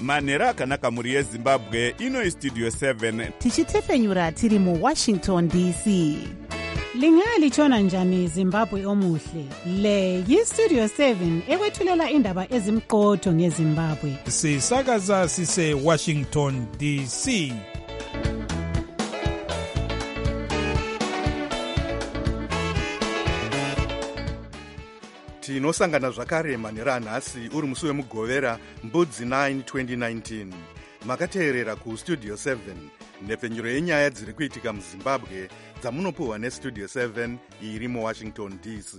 manhero akanaka mhuri yezimbabwe. Ino istudio 7 tichitefenyura tiri muWashington DC. Lingalitshona njani Zimbabwe omuhle? Le yistudio 7 ekwethulela indaba ezimqotho ngeZimbabwe. Sisakaza sise Washington DC. Tinosangana zvakare manhero anhasi uri musi wemugovera mbudzi 9 2019. Makateerera kustudio 7 nhepfenyuro yenyaya dziri kuitika muZimbabwe dzamunopuhwa nestudio 7 iri muWashington DC.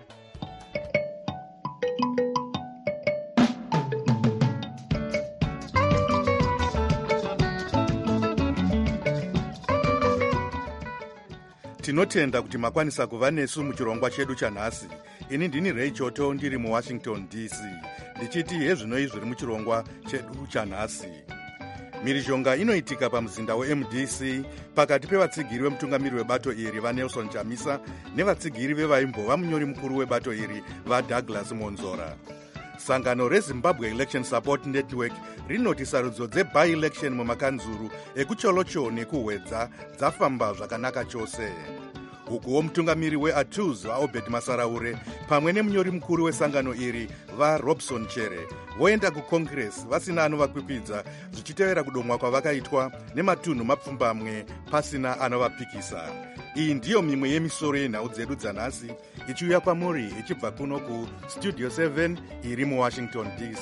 Tinotenda kuti makwanisa kuva nesu muchirongwa chedu chanhasi. Ini ndini Ray Choto ndiri muWashington DC. Ndichiti hezvinoi zviri muchirongwa chedu chanhasi. Mhirizhonga inoitika pamuzinda weMDC pakati pevatsigiri vemutungamiri webato iri vaNelson Chamisa nevatsigiri vevaimbova munyori mukuru webato iri vaDouglas Monzora. Sangano reZimbabwe Election Support Network rinoti sarudzo dzebi-election mumakanzuru ekucholocho nekuhwedza dzafamba zvakanaka chose. Ukuwo mutungamiri weATUZ vaObed Masaraure pamwe nemunyori mukuru wesangano iri vaRobson Chere voenda kuCongress vasina anovakwikvidza zvichitevera kudomwa kwavakaitwa nematunhu mapfumbamwe pasina anovapikisa. Iyi ndiyo mimwe yemisoro yenhau dzedu dzanhasi ichiuya kwamuri ichibva kuno kustudio 7 iri muWashington DC.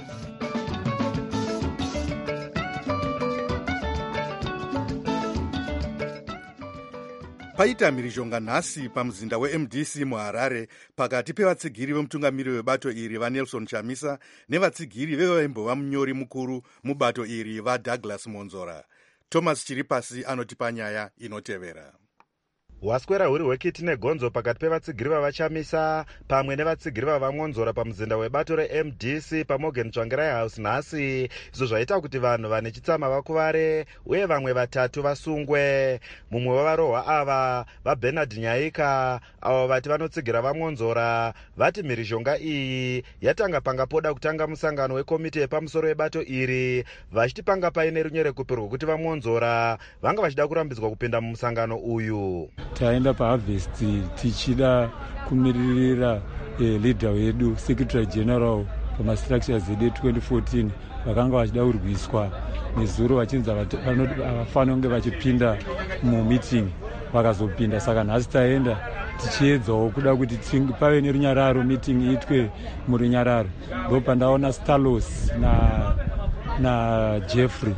Paita mhirizhonga nhasi pamuzinda weMDC muHarare pakati pevatsigiri vemutungamiri webato iri vaNelson Chamisa nevatsigiri vevaimbova munyori mukuru mubato iri vaDouglas Monzora. Thomas Chiripasi anotipa nyaya inotevera. Waswera huri hwekiti negonzo pakati pevatsigiri vavachamisa pamwe nevatsigiri vavamonzora pamuzinda webato reMDC paMorgan Tsvangirai House nhasi, izvo zvaita kuti vanhu vane chitsama vakuvare uye vamwe vatatu vasungwe. Mumwe wavarohwa ava vaBernard Nyaika, avo vati vanotsigira vamonzora, vati mhirizhonga iyi yatanga panga poda kutanga musangano wekomiti yepamusoro yebato iri, vachiti panga paine runyerekupi rwokuti vamonzora vanga vachida kurambidzwa kupinda mumusangano uyu. Taenda paharvest tichida kumiririra leader wedu secretary general pamastructures edu 2014 vakanga vachida kurwiswa nezuro vachinzi havafani kunge vachipinda mumeeting vakazopinda. Saka nhasi taenda tichiedzawo kuda kuti pave nerunyararo meeting iitwe murunyararo. Ndopandaona Stalos naJeffrey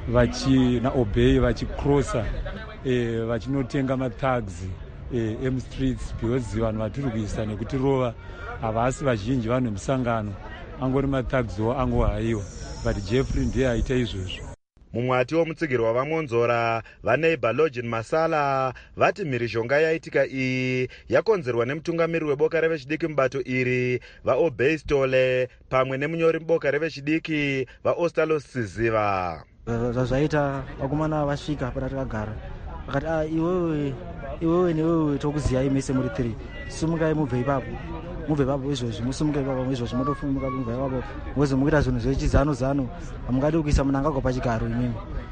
naObey vachicrossa vachinotenga mathags emstreets because vanhu vatiri kuisa nekutirova havasi vazhinji vanhu vemusangano, angori mathagsiwo angohayiwa, but Jeffrey ndiye aita izvozvo. Mumwe atiwo mutsigiri wavamonzora vaNeighbor Login Masala vati mhirizhonga yaitika iyi yakonzerwa nemutungamiri weboka revechidiki mubato iri vaObey Stole pamwe nemunyori muboka revechidiki vaOstalos Siziva. Zvaita vakomana vasvika pana takagara vakati iwewe newewe tokuziya imese muri 3 sumukai mubve ipapo izvozvi musumuke ipapo izvozvi motofumuka mubve ipapo mwezi mukuita zvinhu zvechizano hamungadi kuisa munangagwa pachigaro imimi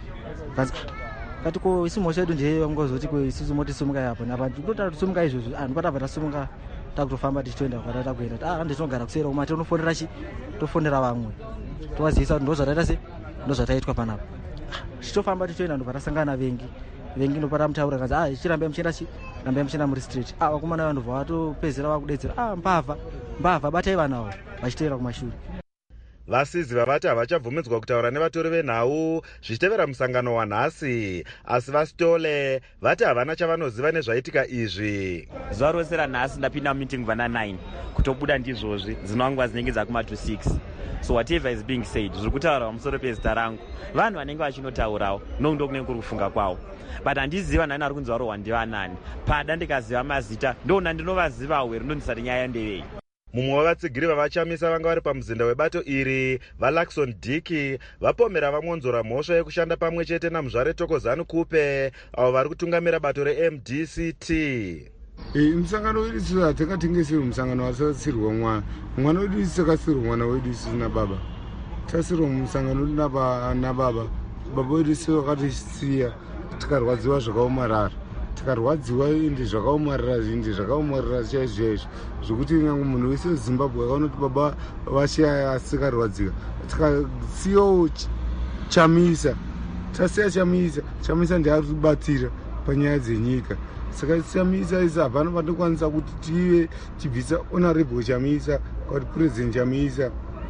kati ko isi mhosva yedu ndeye vamungozoti ko isusu motisumukai apo napa ndotata tusumuka izvozvi ndopatabva tasumuka takutofamba tichitoenda kwatata kuenda handitinogara kusera koma tinofonera tofondera vamwe tovazivisa kuti ndozvataita se ndozvataitwa panapa tichitofamba tichitoenda ndopatasangana vengi ndopata mutaura kanzi ichirambe muchienda muri street vakomana vanhu vatopedzera vakudetsera mbavha batai vanavo vachiteera kumashure. Vasiziva vati havachabvumidzwa kutaura nevatori venhau zvichitevera musangano wanhasi, asi vaStole vati havana chavanoziva nezvaitika izvi. Zuva rose ranhasi ndapinda mumeeting vana 9 kutobuda ndizvozvi dzinonguva dzinenge dzakuma to 6. So whatever is being said zviri kutaura pamusoro pezita rangu vanhu vanenge vachinotaurawo ndo kunenge kuri kufunga kwawo, but handiziva nani ari kunzi varohwa ndivanani. Pada ndikaziva mazita ndona ndinovazivawo here ndondisati nyaya ndevei. Mumwe wavatsigiri vavachamisa vanga vari pamuzinda webato iri vaLaxon Diki vapomera vamonzora mhosva yekushanda pamwe chete namuzvare Thokozani Kupe avo vari kutungamira bato reMDCT. Musangano wedu isusu hatingatengeseri musangano wasatsirwa mwana wedu isusu takasirwa mwana wedu isusu nababa tasiro mumusangano nababa vedu sevakatisiya tikarwadziwa zvakaomarara tikarwadziwa indi zvakaomarara zvindi zvakaomarara chaizvo zvokuti nyange munhu wese wezimbabwe akaona kuti baba vashaya asikarwadzika tikasiyawo chamisa tasiya chamisa ndiari kubatsira panyaya dzenyika saka chamisa isi hapana patokwanisa kuti tive tibvisa honorable chamisa kuti president chamisa.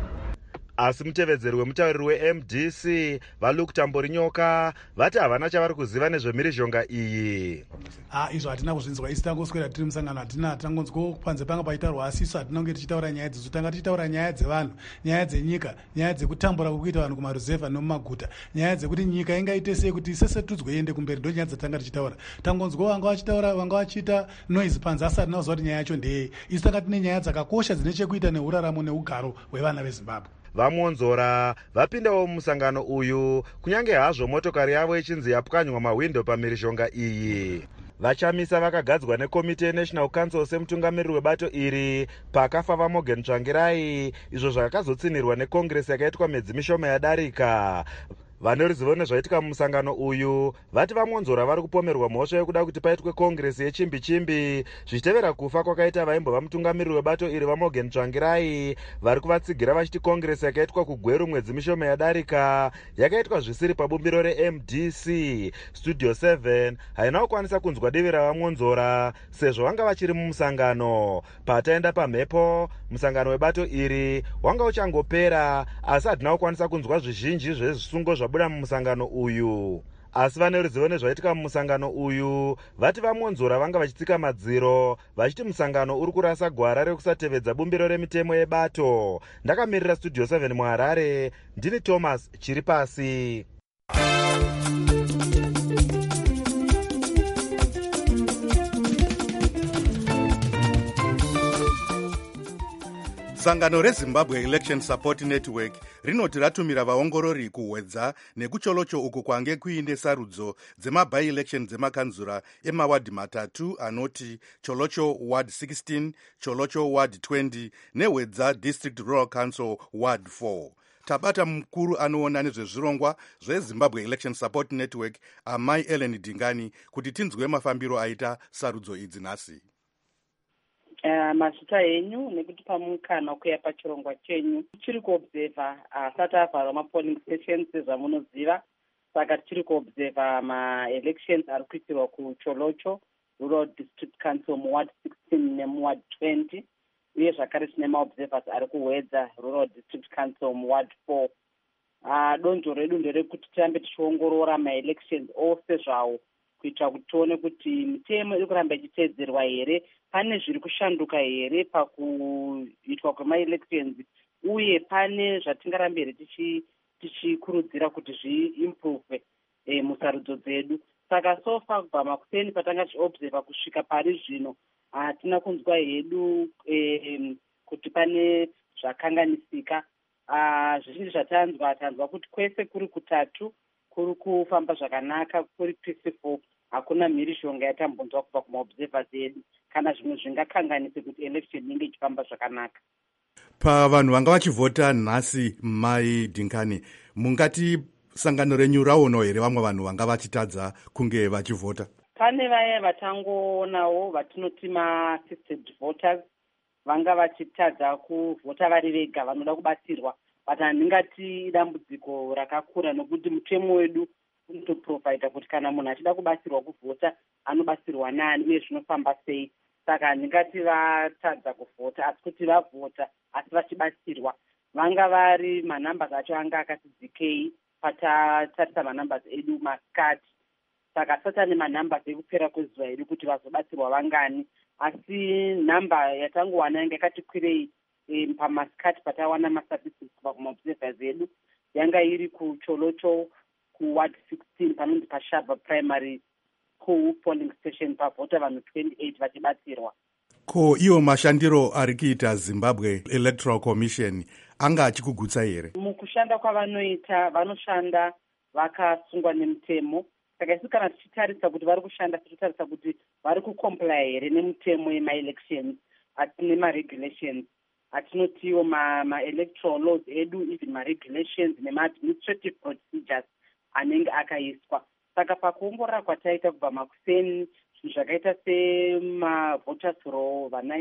asi mutevedzeri wemutauriri wemdc valuke tamborinyoka vati havana chavari kuziva nezvemhirizhonga iyi. Izvo hatina kuzvinzwa, isi tangoswera tiri musangano, hatina tangonzwa panze panga paitaurwa, asi isu hatina kunge tichitaura nyaya dzesu, tanga tichitaura nyaya dzevanhu, nyaya dzenyika, nyaya dzekutambura kwekuita vanhu kumaruzevha nomumaguta, nyaya dzekuti nyika ingaite sei kuti isesetudzwe iende kumberi, ndo nyaya dzatanga tichitaura. Tangonzwa vanga vachiita noise panze, asi hatina kuziva kuti nyaya yacho ndeyei. Isu tanga tine nyaya dzakakosha dzine chekuita neuraramo neugaro hwevana vezimbabwe. Vamuonzora vapindawo mumusangano uyu kunyange hazvo motokari yavo ichinzi yapwanywa mahwindo pamhirizhonga iyi. Vachamisa vakagadzwa nekomiti yeNational Council semutungamiriri webato iri pakafa vaMorgan Tsvangirai, izvo zvakazotsinirwa nekongresi yakaitwa mwedzi mishoma yadarika. Vane ruzivo nezvaitika mumusangano uyu vati vamuonzora vari kupomerwa mhosva yekuda kuti paitwe kongresi yechimbi-chimbi zvichitevera kufa kwakaita vaimbova mutungamiriri webato iri vaMorgan Tsvangirai, vari kuvatsigira vachiti kongresi yakaitwa kuGweru mwedzi mishoma yadarika yakaitwa zvisiri pabumbiro reMDC. Studio 7 haina kukwanisa kunzwa divi ravamuonzora sezvo vanga vachiri mumusangano. Pataenda pamhepo, musangano webato iri wanga uchangopera, asi hatina kukwanisa kunzwa zvizhinji zvezvisungo zvabuda mumusangano uyu. Asi vane ruzivo nezvaitika mumusangano uyu vati vamuonzora vanga vachitsika madziro vachiti musangano uri kurasa gwara rekusatevedza bumbiro remitemo yebato. Ndakamirira Studio 7 muHarare, ndini Thomas Chiripasi. Sangano reZimbabwe Election Support Network rinoti ratumira vaongorori kuhwedza nekucholocho uku kwange kuine sarudzo dzema-by-election dzemakanzura emawadhi matatu anoti Cholocho Ward 16, Cholocho Ward 20 nehwedza District Rural Council Ward 4. Tabata mukuru anoona nezvezvirongwa zveZimbabwe Election Support Network Amai Ellen Dingani kuti tinzwe mafambiro aita sarudzo idzi nhasi. Mazita enyu nekutipa mukana kuya pachirongwa chenyu. Tichiri kuobserva asati avharwa mapolling stations zvamunoziva, saka tichiri kuobserva ma-elections ari kuitirwa kuCholocho Rural District Council muward 16 nemuward 20, uye zvakare tine maobservers ari kuhwedza Rural District Council muward 4. Donzvo redu nderekuti tirambe tichiongorora ma-elections ose zvawo kuitira kuti tione kuti mitemo iri kuramba ichiteedzerwa here, pane zviri kushanduka here pakuitwa kwema-elections, uye pane zvatingarambe here tichikurudzira kuti zviimprove musarudzo dzedu. Saka sofa kubva makuseni patanga tichiobserva kusvika pari zvino hatina kunzwa hedu kuti pane zvakanganisika. Zvizhinji zvatanzwa kuti kwese kuri kutatu kuri kufamba zvakanaka, kuri peaceful, hakuna mhirizhonga yatambonzwa kubva kumaobservers edu kana zvimwe zvingakanganise kuti election inge ichifamba zvakanaka. Pavanhu vanga vachivhota nhasi, Mai Dingani, mungati sangano renyu raonawo here vamwe vanhu vanga vachitadza kunge vachivhota? Pane vaya vatangoonawo vatinoti ma-assisted voters vanga vachitadza kuvhota vari vega, vanoda kubatsirwa, but handingati dambudziko rakakura nokuti mutemo wedu unotoprovhaidha kuti kana munhu achida kubatsirwa kuvhota anobatsirwa nani uye zvinofamba sei. Saka handingati vatadza kuvhota, asi kuti vavhota asi vachibatsirwa. Vanga vari manambers acho anga akati dzikei patatarisa manambers edu masikati, saka asati ane manambers ekupera kwezuva edu kuti vazobatsirwa vangani, asi nhamba yatangowana yanga yakati kwirei pamasikati patawana masabhisis kubva kumaobservers edu, yanga iri kuCholocho kuward 16 panonzi paShaba Primary School polling station pavhota vanhu 28 vachibatsirwa. Ko iwo mashandiro ari kuita Zimbabwe Electoral Commission anga achikugutsa here? Mukushanda kwavanoita, vanoshanda vakasungwa nemutemo, saka isu kana tichitarisa kuti vari kushanda tichitarisa kuti vari kucomply here nemutemo yema-elections asi nema-regulations. atinotiwo ma-electoral laws edu, even ma-regulations nema-administrative procedures anenge akaiswa. Saka pakuongorora kwataita kubva makuseni, zvinhu zvakaita semavoters roll, vana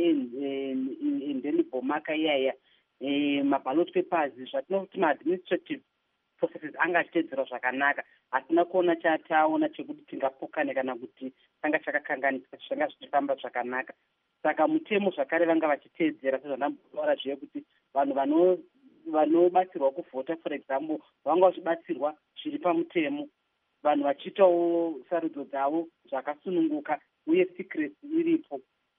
indelible marker iyaya, maballot papers, zvatinokuti ma-administrative processes anga achiteedzerwa zvakanaka. Hatina kuona chataona chekuti tingapokane kana kuti tanga chakakanganiswa, zvanga zvichifamba zvakanaka. Saka mutemo zvakare vanga vachiteedzera, sezvandambotaura zviye kuti vanhu vanobatsirwa kuvhota, for example, vanga vachibatsirwa zviri pamutemo, vanhu vachiitawo sarudzo dzavo zvakasununguka uye secrecy iripo.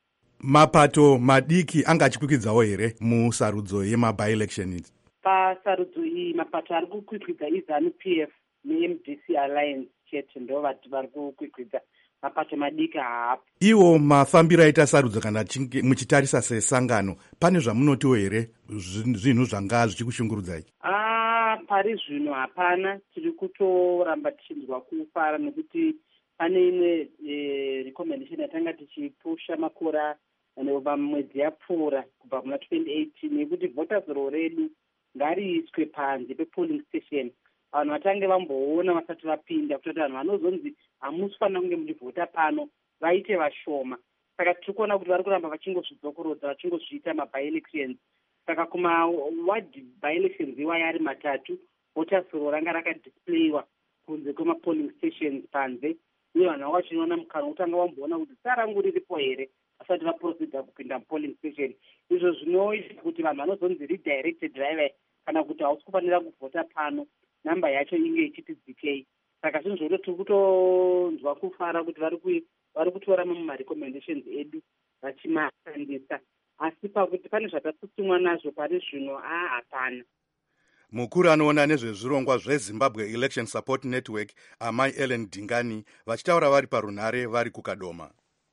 Mapato madiki anga achikwikwidzwawo here musarudzo yema-by-election? Pasarudzo iyi mapato ari kukwikwidza iZANU-PF neMDC Alliance chete ndo vari kukwikwidza, mapato madiki haapo. Iwo mafambiro aita sarudzo kana muchitarisa sesangano, pane zvamunotiwo here zvinhu zvanga zvichikushungurudzai? Pari zvino hapana, tiri kutoramba tichinzwa kufara nekuti pane imwe recommendation yatanga tichipusha makore mwedzi yapfuura kubva muna 2018 yekuti voters roll redu ngariiswe panze pepolling station, vanhu vatange vamboona vasati vapinda, kuti vanhu vanozonzi hamusi fanira kunge muchivhota pano vaite vashoma. Saka tiri kuona kuti vari kuramba vachingozvidzokorodza, vachingozviita ma-by-elections. Saka kuma-ward by-elections iwaya ari matatu, voters roll ranga rakadisplayiwa kunze kwema-polling stations panze, uye vanhu vanga vachinoona mukana kutanga vamboona kuti sarangu riripo here vasati vaprocedha kupinda mu-polling station. Izvo zvinoita kuti vanhu vanozonzi redirected driver kana kuti hausi kufanira kuvhota pano, namba yacho inge ichiti dzikei. Saka zvinhu zvokuti tiri kutonzwa kufara kuti vari kutora mamwe ma-recommendations edu vachimashandisa, asi pakuti pane zvatatsutsumwa nazvo pari zvino hapana. Mukuru anoona nezvezvirongwa zveZimbabwe Election Support Network, Amai Ellen Dingani, vachitaura vari parunhare vari kuKadoma.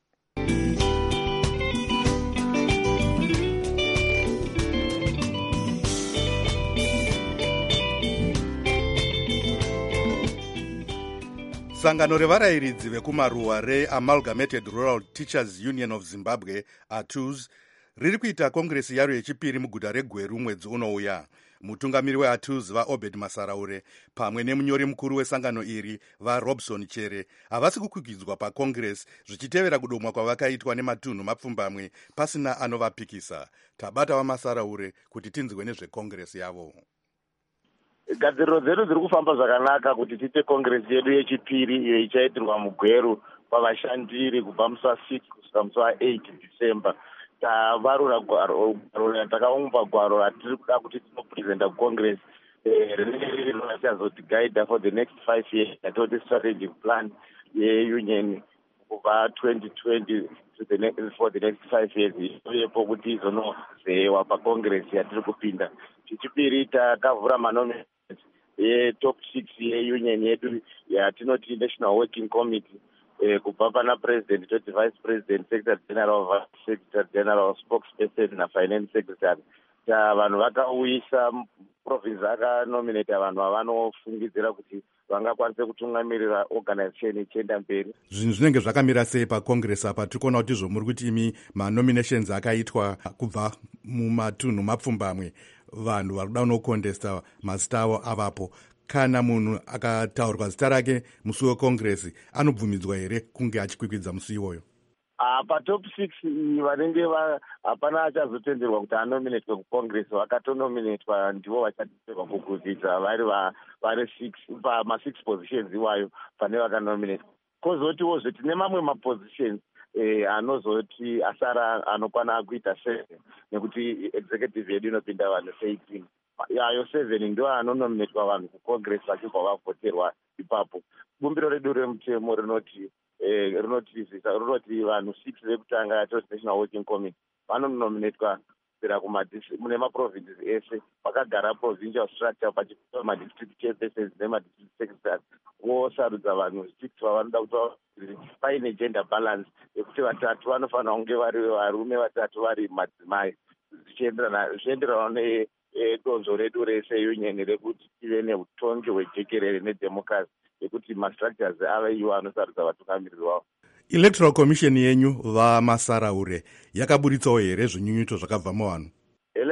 Sangano revarayiridzi vekumaruwa reAmalgamated Rural Teachers Union of Zimbabwe, ATUZ, riri kuita kongresi yaro yechipiri muguta reGweru mwedzi unouya. Mutungamiri weATUZ vaObed Masaraure pamwe nemunyori mukuru wesangano iri vaRobson Chere havasi kukwikwidzwa pakongresi, zvichitevera kudomwa kwavakaitwa nematunhu mapfumbamwe pasina anovapikisa. Tabata vaMasaraure kuti tinzwe nezvekongresi yavo. Gadziriro dzedu dziri kufamba zvakanaka kuti tiite kongresi yedu yechipiri iyo ichaitirwa muGweru pavashandiri kubva musi wa6 kusvika musi wa8 December. Tavarura gwaro, takaumba gwaro ratiri kuda kuti tinopresenta kucongress rinenge rinochazotigaidha for the next 5 years, yatoti strategic plan yeunion kubva 2020 for the next 5 years, iyepo kuti izonozewa pacongress yatiri kupinda. Chechipiri takavhura manomination top 6 yeunion yedu yatinoti National Working Committee, kubva pana president toti vice president, secretary general, vice secretary general, spokesperson na finance secretary. Vanhu vakauyisa province akanominata vanhu vavanofungidzira kuti vangakwanisa kutungamirira organization ichienda mberi. Zvinhu zvinenge zvakamira sei pacongress apa? Tiri kuona kuti muri kuti imi manominations akaitwa kubva mumatunhu mapfumbamwe, vanhu vari kuda kunocontesta mazita avo avapo. Kana munhu akataurwa zita rake musi wekongresi, anobvumidzwa here kunge achikwikwidza musi iwoyo? Patop 6 vanenge hapana achazotenderwa kuti anominatwe kucongress, vakatonominatwa ndivo vachatenderwa kukwikwidza vari 6 pama6 positions iwayo pane vakanominatwa. Kozotiwo tine mamwe mapositions anozoti asara anokwana kuita 7 nekuti executive yedu inopinda vanhu 18. Yayo 7 ndio anonominatwa vanhu kucongress vachibva vavhoterwa ipapo. Bumbiro redu remutemo rinoti vanhu 6 vekutanga yatoti National Working Committee vanonominatwa kubvira mune maprovinces ese. Vakagara provincial structure pachipiwa madistrict chairpersons nemadistrict secretaries, vosarudza vanhu 6 vavanoda kuti paine gender balance yekuti 3 vanofanira kunge vari varume, 3 vari madzimai, zvichienderana nedonzvo redu rese union rekuti tive neutongi hwejekerere nedemocracy yekuti mastructures ave iwo anosarudza vatungamiriri wavo. Electoral Commission yenyu vaMasaraure yakaburitsawo here zvinyunyuto zvakabva muvanhu?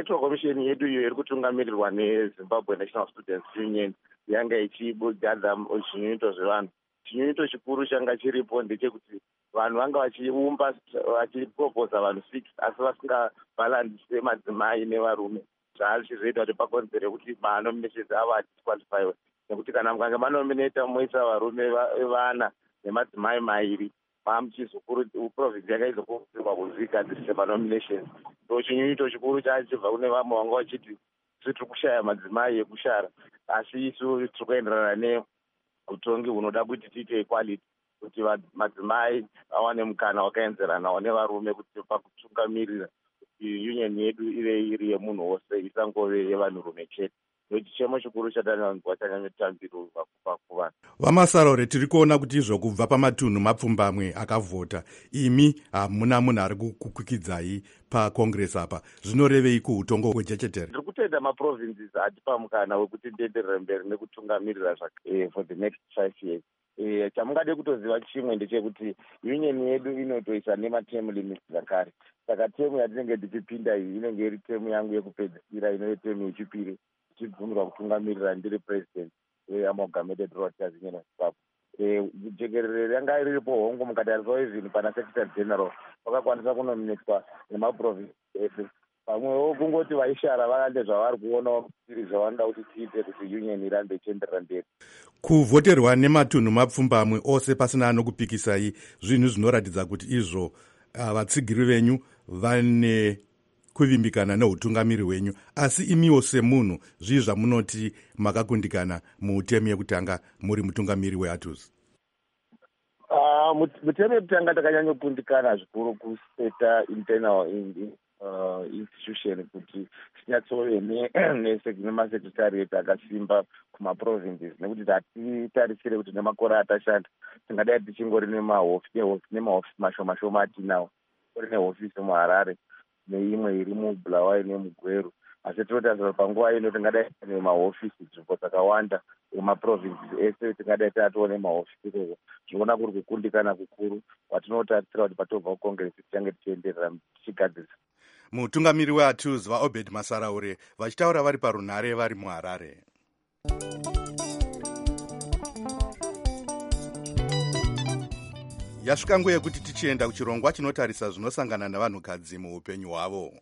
electoral commission yedu iyo iri kutungamirirwa nezimbabwe national students union yanga ichigadza zvinyunyuto zvevanhu. Chinyunyuto chikuru changa chiripo ndechekuti vanhu vanga vachiumba vachiproposa vanhu 6 asi vasingabhalandise madzimai nevarume, zvaazvizoita kuti pakonzere kuti manominations avo adisqualifyiwe, nekuti kana mukange manominata moisa varume vana nemadzimai mairi province yakaizokurudzirwa kuzvigadzirisa panominations. So chinyunyuto chikuru chachibva kune vamwe vanga vachiti tiri kushaya madzimai ekushara, asi isu tiri kuenderana neutongi hunoda kuti tiite equality, kuti madzimai awane mukana wakaenzeranawo nevarume kuti pakutungamirira kuti union yedu ive iri yemunhu wose isangove yevanhurume chete. Chichemo chikuru chatanyanzwa chanyanyotambirwa kuvanhu. Vamasarore, tiri kuona kuti izvo kubva pamatunhu mapfumbamwe akavhota, imi hamuna munhu ari kukwikidzai pacongress apa, zvinorevei kuutongo hwechechetere? Tiri kutenda maprovinces atipa mukana wekuti ndienderere mberi nekutungamirira for the next 5 years. Chamungade kutoziva chimwe ndechekuti union yedu inotoisa nematerm limits zvakare. Saka temu yatinenge tichipinda iyi inenge iri temu yangu yekupedzisira, inove temu yechipiri tichibvumirwa kutungamirira ndiri president weAmalgamated Rotors Union of Zimbabwe. Jekerere yanga riripo hongu mukatariswa even pana secretary general vakakwanisa kunominatwa nemaprovince ese. Pamwewo kungoti vaishara varande zvavari kuonawo zviri zvavanoda kuti tiite kuti union irambe ichienderera mberi. Kuvhoterwa nematunhu mapfumbamwe ose pasina anokupikisai, zvinhu zvinoratidza kuti izvo vatsigiri venyu vane kuvimbikana neutungamiri hwenyu, asi imiwo semunhu zvii zvamunoti makakundikana muutemu yekutanga muri mutungamiri weATUS? Mutemu yekutanga takanyanyokundikana zvikuru kuseta internal institution kuti tinyatsove nemasecretariat akasimba kumaprovinces, nekuti hatitarisire kuti nemakore atashanda tingadai tichingori nemahofisi mashoma atinawo, uri nehofisi muHarare neimwe iri muBulawayo nemugweru, asi tinotarisira panguva ino tingadai nemahofisi nzvimbo dzakawanda emaprovinces ese, tingadai tatoo nemahofisi irovo. Zvinoona kuri kukundikana kukuru kwatinotarisira kuti patobva kucongress tichange tichienderera tichigadzirisa. Mutungamiri weATUS vaObed Masaraure vachitaura vari parunhare vari muHarare. Yasvika nguva yekuti tichienda kuchirongwa chinotarisa zvinosangana navanhukadzi muupenyu hwavo.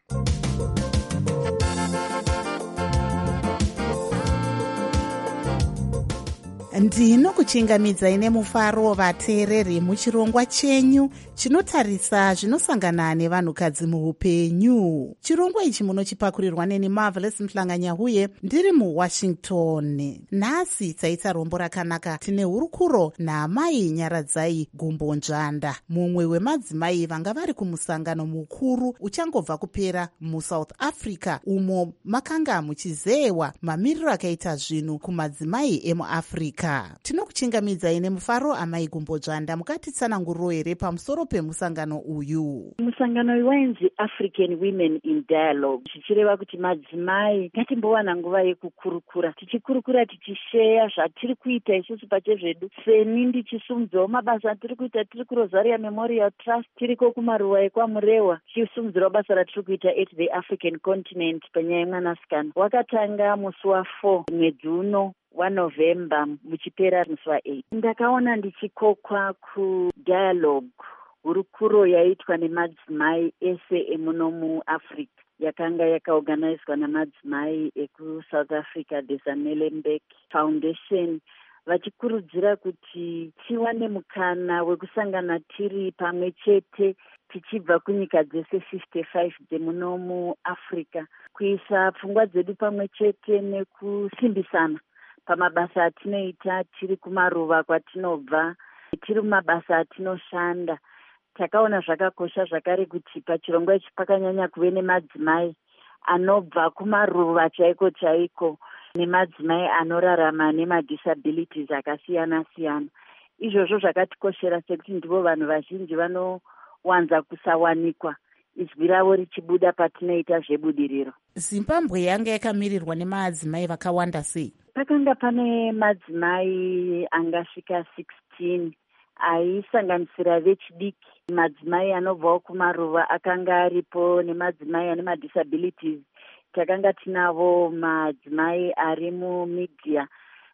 Ndinokuchingamidzai nemufaro vateereri muchirongwa chenyu chinotarisa zvinosangana nevanhukadzi muupenyu. Chirongwa ichi munochipakurirwa neni Marvelous Mhlanganyahuye ndiri muWashington. Nhasi taita rombo rakanaka. Tine hurukuro naamai Nyaradzai Gumbo Njanda, mumwe wemadzimai vanga vari kumusangano mukuru uchangobva kupera muSouth Africa, umo makanga muchizeewa mamiriro akaita zvinhu kumadzimai emuAfrica. Tinokuchingamidzai nemufaro amai Gumbo Njanda, mukatitsananguriro here pamusoro pemusangano uyu? Musangano uyu wainzi African Women in Dialogue, zvichireva kuti madzimai ngatimbowana nguva yekukurukura, tichikurukura tichisheya zvatiri kuita isusu pachezvedu. Seni ndichisumudzawo mabasa atiri kuita, tiri kuRosaria Memorial Trust, tiriko kumaruwa ekwaMurewa, tichisumudzirawo basa ratiri kuita at the African continent panyaya yemwanasikana. Wakatanga musi wa4 mwedzi uno waNovemba muchipera musi wa8. Ndakaona ndichikokwa kudialogue hurukuro yaitwa nemadzimai ese emuno muAfrica, yakanga yakaorganizwa namadzimai ekuSouth Africa, the Zanellenbeck Foundation, vachikurudzira kuti tiwane mukana wekusangana tiri pamwe chete tichibva kunyika dzese 55 dzemuno muAfrica, kuisa pfungwa dzedu pamwe chete nekusimbisana pamabasa atinoita tiri kumaruva kwatinobva, tiri mumabasa atinoshanda. Takaona zvakakosha zvakare kuti pachirongwa ichi pakanyanya kuve nemadzimai anobva kumaruva chaiko chaiko, nemadzimai anorarama nemadisabilities akasiyana siyana. Izvozvo zvakatikoshera sekuti ndivo vanhu vazhinji vanowanza kusawanikwa izwi ravo richibuda patinoita zvebudiriro. Zimbabwe yanga yakamirirwa nemadzimai vakawanda sei? Pakanga pane madzimai angasvika 16 aisanganisira vechidiki, madzimai anobvawo kumaruva akanga aripo, nemadzimai ane madisabilities takanga tinavo madzimai ari mumedia.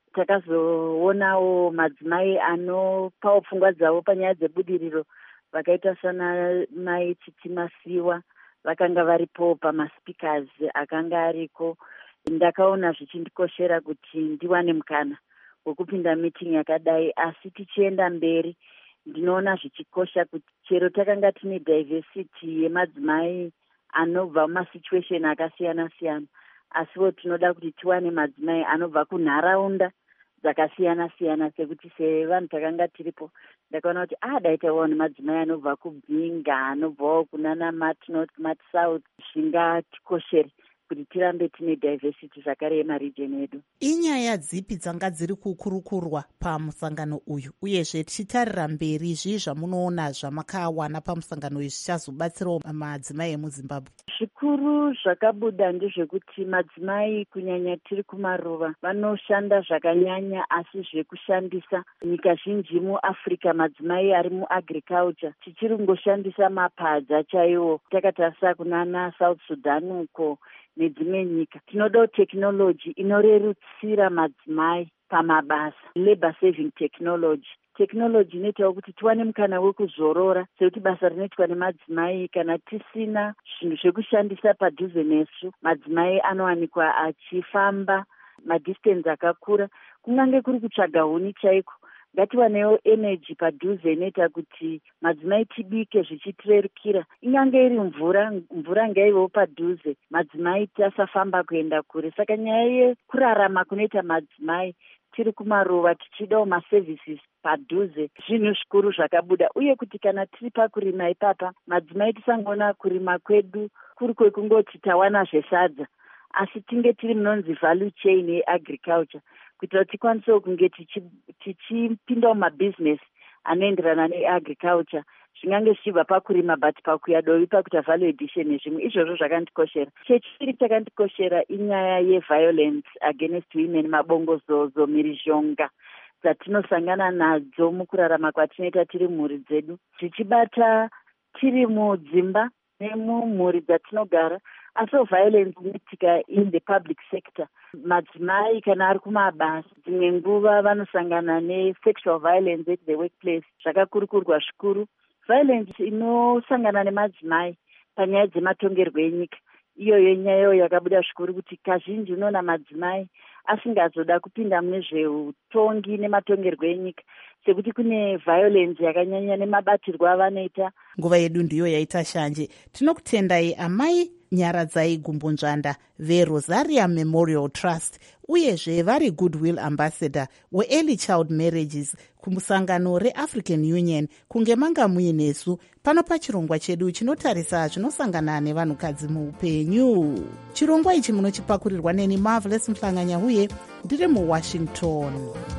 Takazoonawo madzimai anopawo pfungwa dzavo panyaya dzebudiriro vakaita sana mai Titi Masiwa, vakanga varipo pamaspeakers akanga ariko. Ndakaona zvichindikoshera kuti ndiwane mukana wekupinda meeting yakadai, asi tichienda mberi ndinoona zvichikosha kuti chero takanga tine diversity yemadzimai anobva mumasituation akasiyana siyana, asiwo tinoda kuti tiwane madzimai anobva kunharaunda dzakasiyana siyana. Sekuti sevanhu takanga tiripo ndakaona kuti dai taivawo nemadzimai anobva kubvinga, anobvawo kunana Martinot, Mart South, zvingatikoshere kuti tirambe tine diversity zvakare yemaregion edu. Inyaya dzipi dzanga dziri kukurukurwa pamusangano uyu, uyezve tichitarira mberi zvii zvamunoona zvamakawana pamusangano uyu zvichazobatsirawo madzimai emuZimbabwe? Zvikuru zvakabuda ndezvekuti madzimai kunyanya tiri kumaruva vanoshanda zvakanyanya, asi zvekushandisa nyika zhinji muAfrica madzimai ari muagriculture tichiri kungoshandisa mapadza chaiwo. Takatarisa kunana South Sudan uko nedzimwe nyika, tinodawo technology inorerutsira madzimai pamabasa, labor saving technology. Technology inoitawo kuti tiwane mukana wekuzorora, sekuti basa rinoitwa nemadzimai kana tisina zvinhu zvekushandisa padhuze nesu, madzimai anowanikwa achifamba madistance akakura, kunyange kuri kutsvaga huni chaiko. Ngatiwanewo energy padhuze inoita kuti madzimai tibike zvichitirerukira. Inyange iri mvura ngaivewo padhuze, madzimai tasafamba kuenda kure. Saka nyaya yekurarama kunoita madzimai tiri kumaruva tichidawo maservices padhuze, zvinhu zvikuru zvakabuda. Uye kuti kana tiri pakurima ipapa, madzimai tisangoona kurima kwedu kuri kwekungoti tawana zvesadza, asi tinge tiri munonzi value chain yeagriculture, kuitira kuti tikwanisewo kunge tichipindawo mabhizinesi anoenderana neagriculture, zvingange zvichibva pakurima but pakuya dovi pakuita value addition nezvimwe. Izvozvo zvakandikoshera. Chechiri chakandikoshera inyaya yeviolence against women, mabongozozo, mhirizhonga dzatinosangana nadzo mukurarama kwatinoita tiri mhuri dzedu, tichibata tiri mudzimba nemumhuri dzatinogara. Also violence inoitika in the public sector. Madzimai kana ari kumabasa dzimwe nguva vanosangana nesexual violence at the workplace, zvakakurukurwa zvikuru. Violence inosangana nemadzimai panyaya dzematongerwo enyika, iyoyo nyayo yakabuda zvikuru kuti kazhinji unoona madzimai asingazoda kupinda mune zveutongi nematongerwo enyika, sekuti kune violence yakanyanya nemabatirwo avanoita. Nguva yedu ndiyo yaita shanje. Tinokutendai amai Nyaradzai Gumbunzvanda veRosaria Memorial Trust, uyezve vari Goodwill Ambassador weEarly Child Marriages kumusangano reAfrican Union, kunge manga muinesu pano pachirongwa chedu chinotarisa zvinosangana nevanhukadzi muupenyu. Chirongwa ichi munochipakurirwa neni Marvelous Mhlanganya, ndiri muWashington.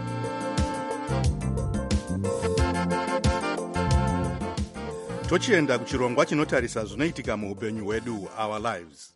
Tochienda kuchirongwa chinotarisa zvinoitika muupenyu hwedu, our lives.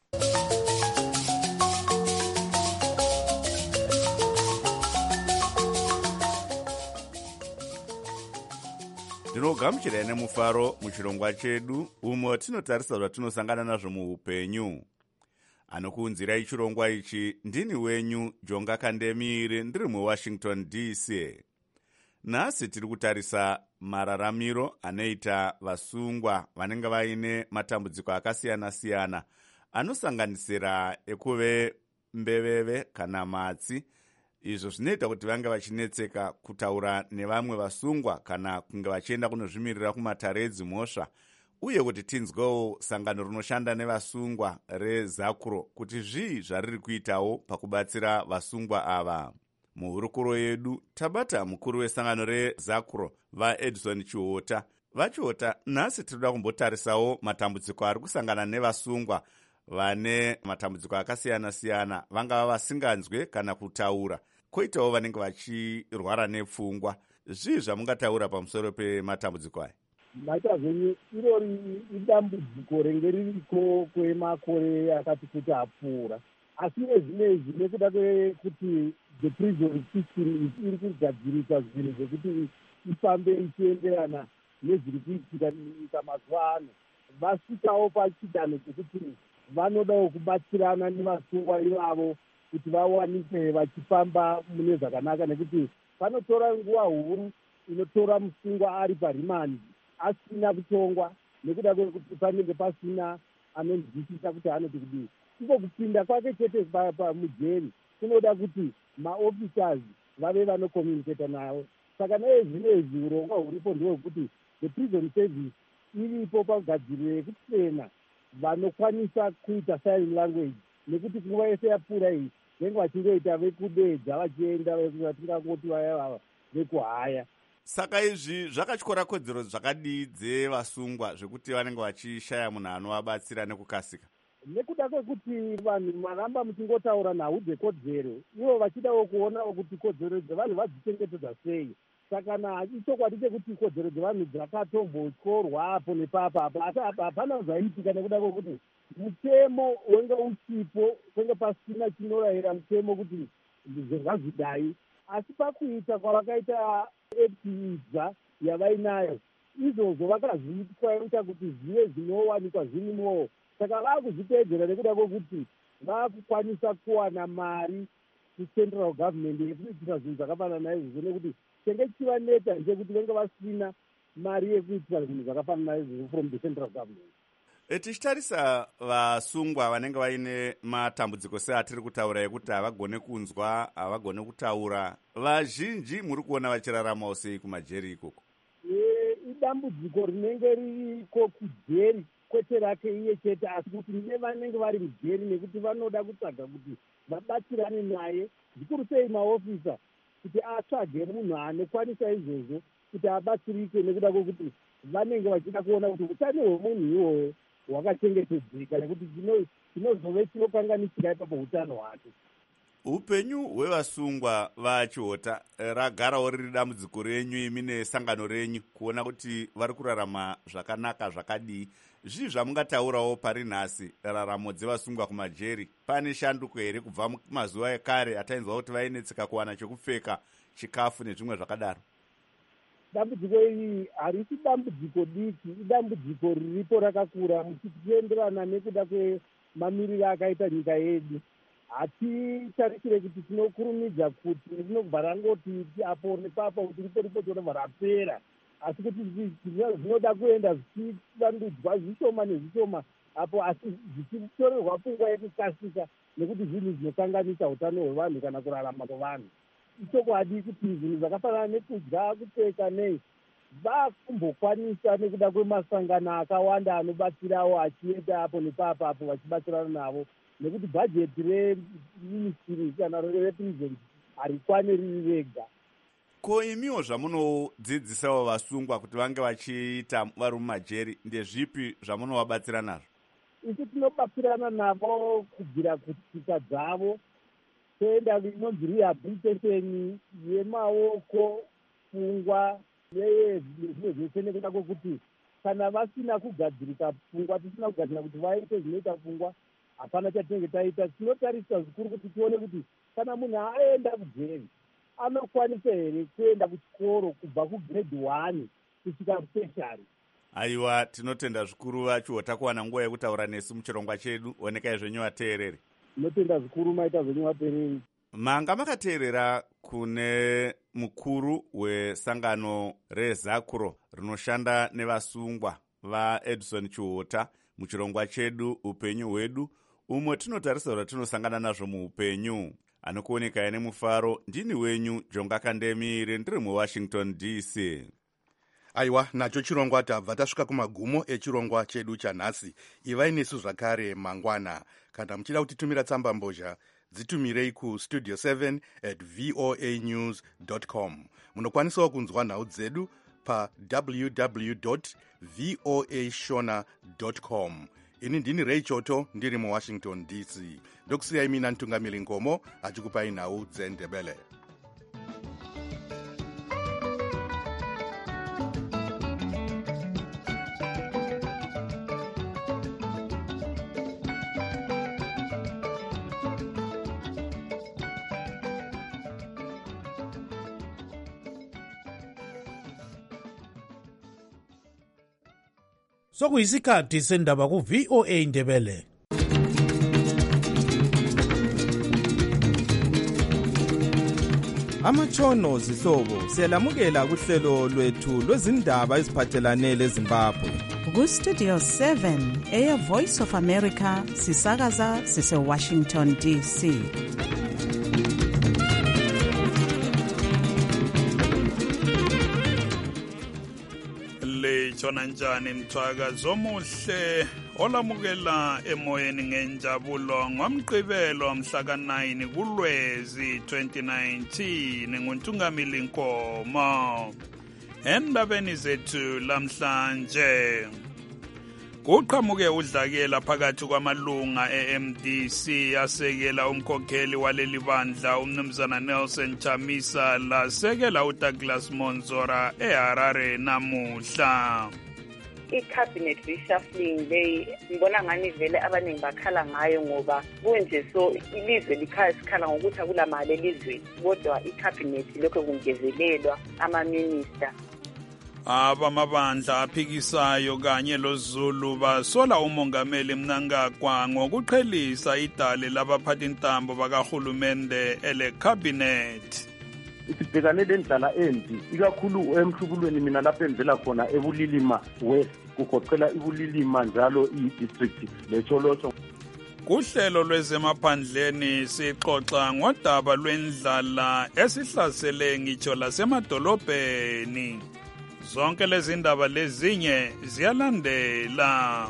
Ndinogamuchirai nemufaro muchirongwa chedu umo tinotarisa zvatinosangana nazvo muupenyu. Anokuunzirai chirongwa ichi ndini wenyu Jonga Kandemire, ndiri muWashington DC. Nhasi tiri kutarisa mararamiro anoita vasungwa vanenge vaine matambudziko akasiyana-siyana, anosanganisira ekuve mbeveve kana matsi. Izvo zvinoita kuti vange vachinetseka kutaura nevamwe vasungwa kana kunge vachienda kunozvimirira kumatare edzimhosva, uye kuti tinzwewo sangano rinoshanda nevasungwa reZACRO kuti zvii zvariri kuitawo pakubatsira vasungwa ava. Muhurukuro yedu tabata mukuru wesangano reZACRO vaEdison Chiota. Vachiota, nhasi tinoda kumbotarisawo matambudziko ari kusangana nevasungwa vane matambudziko akasiyana-siyana, vangava vasinganzwe kana kutaura, koitawo vanenge vachirwara nepfungwa. Zvii zvamungataura pamusoro pematambudziko aya? Matazvenyu irori idambudziko renge ririko kwemakore akati kuti apfuura, asi nezvinezvi nekuda kwekuti the prison system iri kugadzirisa zvinhu zvekuti ifambe ichienderana nezviri kuitika nyika mazuva ano, vasvikawo pachidanho chekuti vanodawo kubatsirana nevasungwa ivavo kuti vawanike vachifamba mune zvakanaka, nekuti panotora nguva huru inotora musungwa ari parimandi asina kutongwa nekuda kwekuti panenge pasina anonzwisisa kuti anoti kudii. iko kupinda kwake chete mujeri kunoda kuti maofficers vave vanokomunicata nawo. Saka naye zvinezvi urongwa huripo ndewekuti the prison service iripo pagadziriro yekutsena vanokwanisa kuita sign language, nekuti nguva yese yapfuura iyi venga vachingoita vekudedza vachienda vatingangoti vaya vekuhaya. Saka izvi zvakatyora kodzero zvakadii dzevasungwa zvekuti vanenge vachishaya munhu anovabatsira nekukasika? Nekuda kwekuti vanhu maramba muchingotaura nhau dzekodzero, ivo vachidawo kuonawo kuti kodzero dzevanhu vadzichengetedza sei. Saka ichokwadi chekuti kodzero dzevanhu dzakatombotorwa apo nepapa apo, asi hapana zvaiitika nekuda kwekuti mutemo wenge uchipo, kwenge pasina chinorayira mutemo kuti zvingazvidai. Asi pakuita kwavakaita epidza yavainayo, izvozvo vakazviita kuti zvive zvinowanikwa zvirimwowo. Saka vakuzviteedzera nekuda kwekuti vakukwanisa kuwana mari kucentral government yekuitira zvinhu zvakafanana naizvozvo, nekuti chenge chivaneta ndechekuti venge vasina mari yekuitira zvinhu zvakafanana naizvozvo from the central government. Tichitarisa vasungwa vanenge vaine matambudziko seatiri kutaura ekuti havagone kunzwa, havagone kutaura, vazhinji muri kuona vachiraramawo sei kumajeri ikoko? Idambudziko rinenge ririko kujeri, kwete rake iye chete, asi kuti nevanenge vari mujeri, nekuti vanoda kutsvaga kuti vabatsirane naye, zvikuru sei maofisa, kuti atsvage munhu anokwanisa izvozvo kuti abatsirike, nekuda kwekuti vanenge vachida kuona kuti utano hwemunhu iwoyo hwakachengetedzeka, nekuti chinozove chinokanganisika ipapo utano hwake. Upenyu hwevasungwa vachiota ragarawo riri dambudziko renyu imi nesangano renyu kuona kuti vari kurarama zvakanaka zvakadii. Zvii zvamungataurawo pari nhasi raramo dzevasungwa kumajeri? Pane shanduko here kubva mazuva ekare atainzwa kuti vainetseka kuwana chekupfeka, chikafu nezvimwe zvakadaro? Dambudziko iri harisi dambudziko diki, idambudziko riripo rakakura, muchienderana nekuda kwemamiriro akaita nyika yedu. Hatitarisire kuti tinokurumidza kuti rinobva rangoti apo nepapa kuti ripo tonobva rapera, asi kuti zvinoda kuenda zvichivandudzwa zvishoma nezvishoma apo, asi zvichitorerwa pfungwa yekukasika, nekuti zvinhu zvinokanganisa utano hwevanhu kana kurarama kwevanhu. Ichokwadi kuti zvinhu zvakafanana nekudya, kupfeka nei vakumbokwanisa nekuda kwemasangano akawanda anobatsirawo achienda apo nepapa apo vachibatsirana navo, nekuti bhajeti reministry kana reprison harikwani riri rega. Ko imiwo zvamunodzidzisawo vasungwa kuti vange vachiita vari mumajeri, ndezvipi zvamunovabatsira nazvo? Isu tinobatsirana navo kubvira kutsika dzavo, toenda inonzi rehabilitation yemaoko, pfungwa nezvimwe zvese, nekuda kwekuti kana vasina kugadzirika pfungwa, tisina kugadzira kuti vaite zvinoita pfungwa, hapana chatinenge taita. Tinotarisa zvikuru kuti tione kuti kana munhu aenda kujeri anokwanisa here kuenda kuchikoro kubva kugrade 1 kusvika kutertiary. Aiwa, tinotenda zvikuru vachiota kuwana nguva yekutaura nesu muchirongwa chedu. Onekai zvenyu vateereri. Tinotenda zvikuru maita zvenyu vateereri. Manga makateerera kune mukuru wesangano rezakuro rinoshanda nevasungwa vaEdison Chiota muchirongwa chedu upenyu hwedu, umwe tinotarisa kuti tinosangana nazvo muupenyu. Anokuoneka nemufaro, ndini wenyu Jonga Kandemire, ndiri muWashington DC. Aiwa, nacho chirongwa tabva tasvika kumagumo echirongwa chedu chanhasi. Ivai nesu zvakare mangwana. Kana muchida kutitumira tsamba mbozha, dzitumirei kustudio 7@voanews.com. Munokwanisawo kunzwa nhau dzedu www.voashona.com. Ini ndini Ray Choto, ndiri muWashington DC. Ndokusiyai mina Ntungamiri Ngomo achikupai nhau dzeNdebele. Sokuyisikhathi sendaba ku VOA Ndebele. amatshono zihlobo siyalamukela kuhlelo lwethu lwezindaba eziphathelane leZimbabwe. Ku-Studio 7 Voice of America sisakaza sise-Washington DC. Litshona njani mthwakazi omuhle olamukela emoyeni ngenjabulo ngomgqibelo mhla ka-9 kuLwezi 2019 nguNtungamili Nkomo. Endabeni zethu lamhlanje kuqhamuke udlakela phakathi kwamalunga e-MDC asekela umkhokheli waleli bandla umnumzana Nelson Chamisa lasekela uDouglas Monzora eHarare namuhla. I-cabinet reshuffling leyi ngibona ngani vele abaningi bakhala ngayo ngoba kunje so ilizwe likhala ngokuthi akulamali elizweni kodwa i-cabinet lokho kungezelelwa ama-minister. Abamabandla aphikisayo kanye loZulu basola umongameli Mnangagwa ngokuqhelisa idale labaphathintambo bakahulumende ele-cabinet. Sibhekane lendlala embi ikakhulu emhlubulweni mina lapho engivela khona eBulilima West kugoqela iBulilima njalo i-district leCholocho. Kuhlelo lwezemaphandleni sixoxa ngodaba lwendlala esihlasele ngitsho lasemadolobheni. Zonke lezi ndaba lezinye ziyalandela.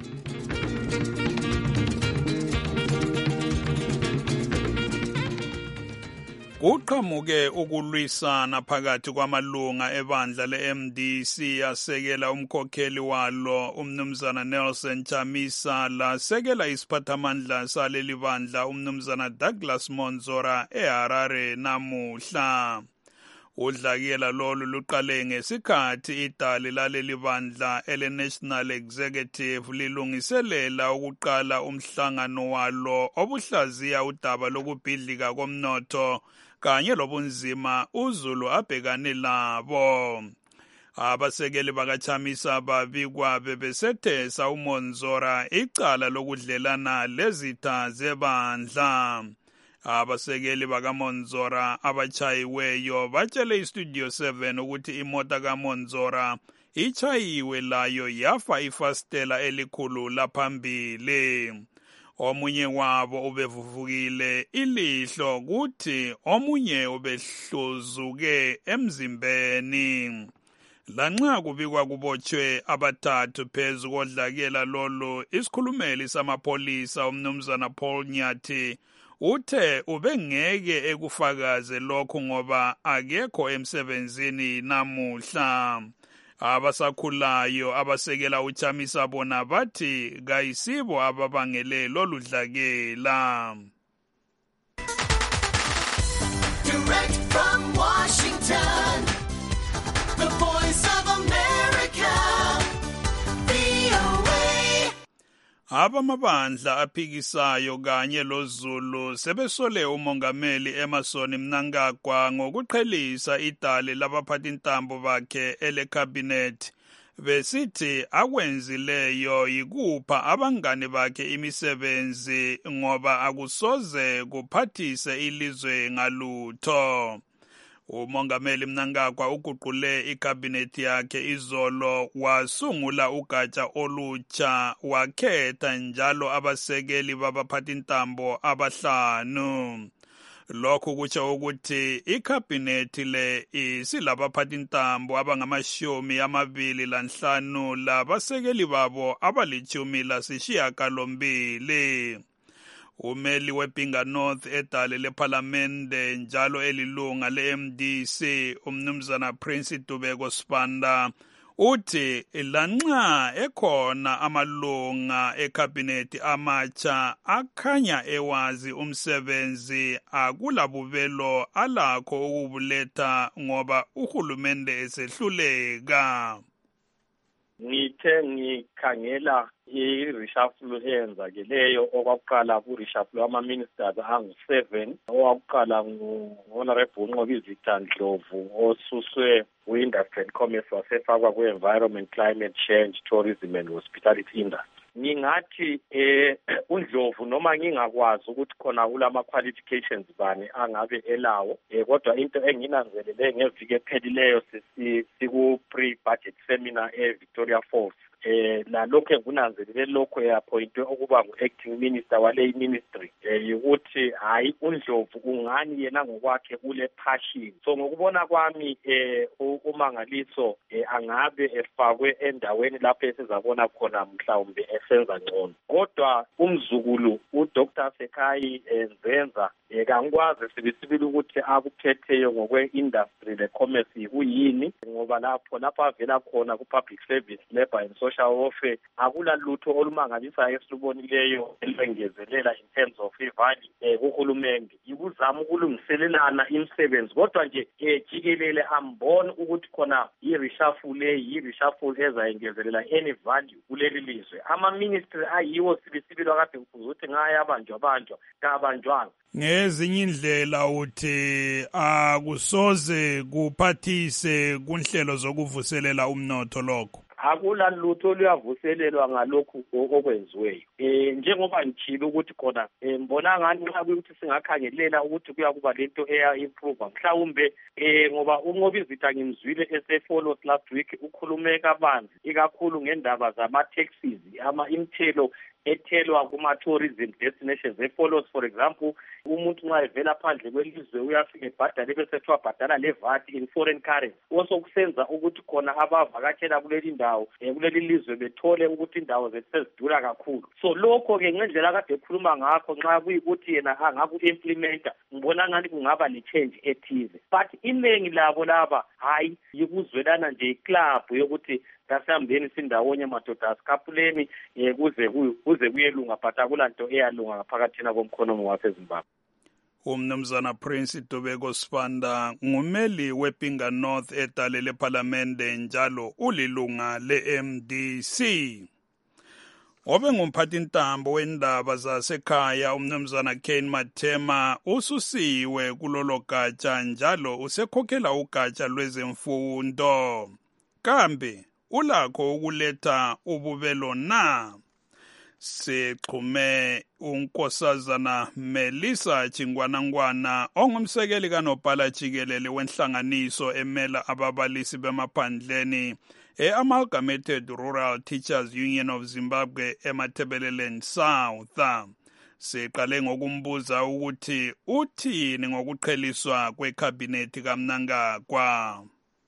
Kuqhamuke ukulwisana phakathi kwamalunga ebandla le-MDC asekela umkhokheli walo umnumzana Nelson Chamisa lasekela isiphathamandla saleli bandla umnumzana Douglas Monzora eHarare namuhla. Udlakela lolu luqale ngesikhathi idale laleli bandla ele-National Executive lilungiselela ukuqala umhlangano walo obuhlaziya udaba lokubhidlika komnotho kanye lobunzima uZulu abhekane labo. Abasekeli bakaChamisa babikwa bebesethesa uMonzora icala lokudlelana lezitha zebandla. Abasekeli bakaMonzora abachayiweyo batshele iStudio 7 ukuthi imota kaMonzora ichayiwe layo yafa ifastela elikhulu laphambili. Omunye wabo ubevuvukile ilihlo kuthi omunye ubehluzuke emzimbeni. Lanxa kubikwa kubotshwe abathathu phezu kodlakela lolu, isikhulumeli samapholisa umnumzana Paul Nyathi uthe ubengeke ekufakaze lokhu ngoba akekho emsebenzini namuhla. Abasakhulayo abasekela uChamisa bona bathi kayisibo ababangele lolu dlakela. Direct from Washington, the Voice of America, VOA. Abamabandla aphikisayo kanye loZulu sebesole umongameli Emmerson Mnangagwa ngokuqhelisa idale labaphathintambo bakhe ele-cabinet. Besithi akwenzileyo yikupha abangane bakhe imisebenzi ngoba akusoze kuphathise ilizwe ngalutho. Umongameli Mnangagwa uguqule ikhabinethi yakhe izolo wasungula ugatsha olutsha wakhetha njalo abasekeli babaphathintambo abahlanu. Lokhu kutsho ukuthi ikhabinethi le isilabaphathintambo abangama-25 labasekeli babo abali-18. Umeli wePinga North edale lephalamende njalo elilunga le-MDC umnumzana Prince Dubeko Sibanda uthi lanxa ekhona amalunga ekhabhinethi amatsha akhanya ewazi umsebenzi akulabubelo alakho ukubuletha ngoba uhulumende esehluleka. Ngithe ngikhangela i-reshuffle eyenzakeleyo okwakuqala ku-reshuffle wama-ministers angu-7 owakuqala ngu-Honorable Nqobi Victor Ndlovu osuswe ku-Industry and Commerce wasefakwa ku-Environment, Climate Change, Tourism and Hospitality Industry. ngingathi uNdlovu noma ngingakwazi ukuthi khona kulama qualifications bani angabe elawo kodwa into enginanzelele ngeviki ephelileyo siku pre-budget seminar eVictoria Falls la lokho engunanzelele lokho yaphointwe ukuba ngu-acting minister wale ministry ukuthi hayi uNdlovu ungani yena ngokwakhe ule passion. So ngokubona kwami umangaliso angabe efakwe endaweni lapho esizabona khona mhlawumbe esenza ngcono. Kodwa umzukulu uDr Sekai Nzenza kangikwazi sibisibili ukuthi akuphetheyo ngokwe-industry le-commerce kuyini ngoba lapho avela khona ku-public service labor and social welfare akula lutho olumangalisayo esilubonileyo elwengezelela in terms of ivali kuhulumende ikuzama ukulungiselelana imisebenzi kodwa nje jikelele amboni ukuthi khona i-reshuffle ezayengezelela any value kuleli lizwe. Ama-ministry ayiwo sibisibili wakade kufuze ukuthi ngayabanjwa kabanjwanga. Ngezinye indlela uthi akusoze kuphathise kunhlelo zokuvuselela umnotho lokho. Akula lutho oluyavuselelwa ngalokhu okwenziweyo. Njengoba ngitshilo ukuthi khona mbona ngani nxa ukuthi singakhangelela ukuthi kuya kuba lento eya-improve mhlawumbe ngoba uNqobizitha ngimzwile ese-Follows last week ukhulume kabanzi ikakhulu ngendaba zama-taxes imithelo ethelwa kuma-tourism destinations e-Follows for example umuntu nxa evela phandle kwelizwe uyafika ebhadale bese kuthiwa bhadala le VAT in foreign currency osokusenza ukuthi khona abavakatshela kuleli ndawo kuleli lizwe bethole ukuthi indawo zethu sezidura kakhulu. So lokho-ke ngendlela kade ekhuluma ngakho nxa kuyikuthi yena angaku-implementa ngibona ngani kungaba le-change ethize but iningi labo laba hayi yikuzwelana nje iclub yokuthi kasihambeni sindawonye madoda asikhapuleni kuze kuyelunga but akulanto eyalunga ngaphakathina komkhonomo waseZimbabwe. Umnumzana Prince Dubeko Sibanda ngumeli wePinga North edale lePhalamende njalo ulilunga le-MDC. Obe ngumphathintambo wendaba zasekhaya umnumzana Kane Mathema ususiwe kulolo gatsha njalo usekhokhela ugatsha lwezemfundo. Kambe ulakho ukuletha ububelo na? Sixhume unkosazana Melissa Chingwanangwana ongumsekeli kaNobhala Jikelele wenhlanganiso emela ababalisi bemaphandleni Amalgamated Rural Teachers Union of Zimbabwe eMatabeleland South. Siqale ngokumbuza ukuthi uthini ngokuqheliswa kwekhabhinethi kaMnangagwa.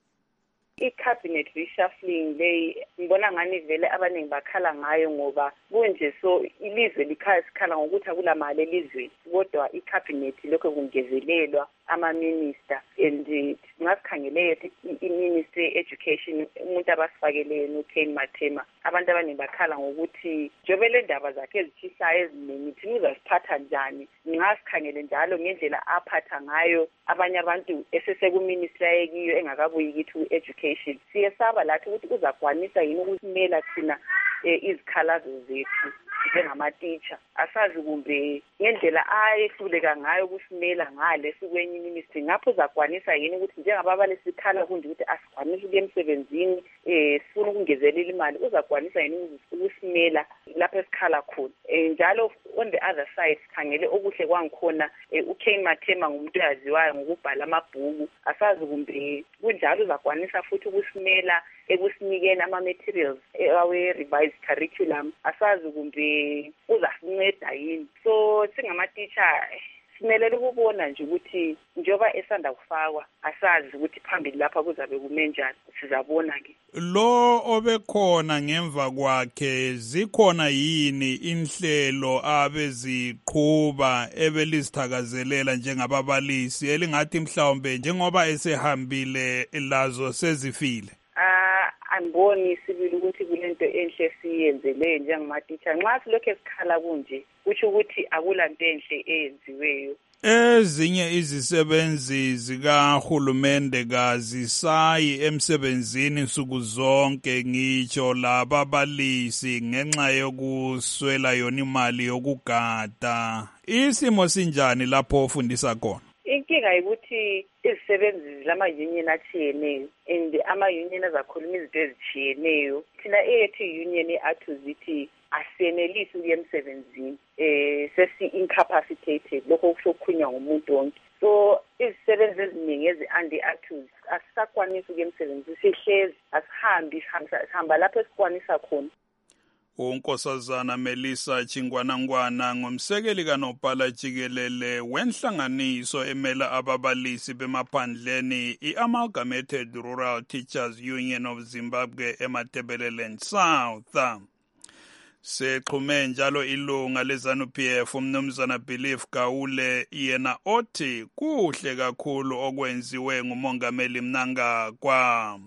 I-cabinet reshuffling leyi ngibona ngani vele abaningi bakhala ngayo ngoba kunje so ilizwe likhala ngokuthi akulamali elizweni kodwa i-cabinet lokho kungezelelwa ama-minister and ngasikhangeleye i-ministry ye-education umuntu abasifakeleyo no-Kane Mathema abantu abaningi bakhala ngokuthi njengoba le ndaba zakhe ezitshisayo eziningi thina uzasiphatha njani ngasikhangele njalo ngendlela aphatha ngayo abanye abantu esesekuministry ayekiyo engakabuyi kithi ku-education siyesaba lathi ukuthi uzakwanisa yini ukusimela thina izikhalazo zethu njengama-teacher asazi kumbe ngendlela ayehluleka ngayo ukusimela ngale sikwenye ministry ngapho uzakwanisa yini ukuthi njengababalisi sikhala kunje ukuthi asikwanisi ukuya emsebenzini sifuna ukungezelela imali uzakwanisa yini ukusimela lapho esikhala khona njalo on the other side sikhangele okuhle kwangikhona uKane Mathema ngumuntu oyaziwayo ngokubhala amabhuku asazi kumbe kunjalo uzakwanisa futhi ukusimela ekusinikeni ama-materials awe-revised curriculum asazi kumbe uzasinceda yini. So singama-teacher simelele ukubona nje ukuthi njengoba esanda kufakwa asazi ukuthi phambili lapha kuzabe kume njani sizabona-ke. Lo obekhona ngemva kwakhe zikhona yini inhlelo abeziqhuba ebelizithakazelela njengababalisi elingathi mhlawumbe njengoba esehambile lazo sezifile? Angiboni sibili ukuthi kulento enhle siyenzele njengama-teacher nxa silokhu esikhala kunje kusho ukuthi akulanto enhle eyenziweyo. Ezinye izisebenzi zikahulumende kazisayi emsebenzini nsuku zonke ngitsho lababalisi ngenxa yokuswela yona imali yokugada. Isimo sinjani lapho ofundisa khona? Inkinga ukuthi izisebenzi lama-union atshiyeneyo and ama-union azakhuluma izinto ezitshiyeneyo. Thina eyethu i-union athu zithi asiyenelisi ukuya emsebenzini sesi-incapacitated lokho kusho ukukhunywa ngumuntu wonke. So izisebenzi eziningi ezi-under-actus asisakwanisi ukuya emsebenzini, sihlezi asihambi sihamba lapho esikwanisa khona. uNkosazana Melissa Chingwanangwana ngumsekeli kaNobhala Jikelele wenhlanganiso emela ababalisi bemaphandleni i-Amalgamated Rural Teachers Union of Zimbabwe eMatebeleland South. Sexhume njalo ilunga leZANU-PF umnumzana Belief Gawule yena othi kuhle kakhulu okwenziwe ngumongameli Mnangagwa.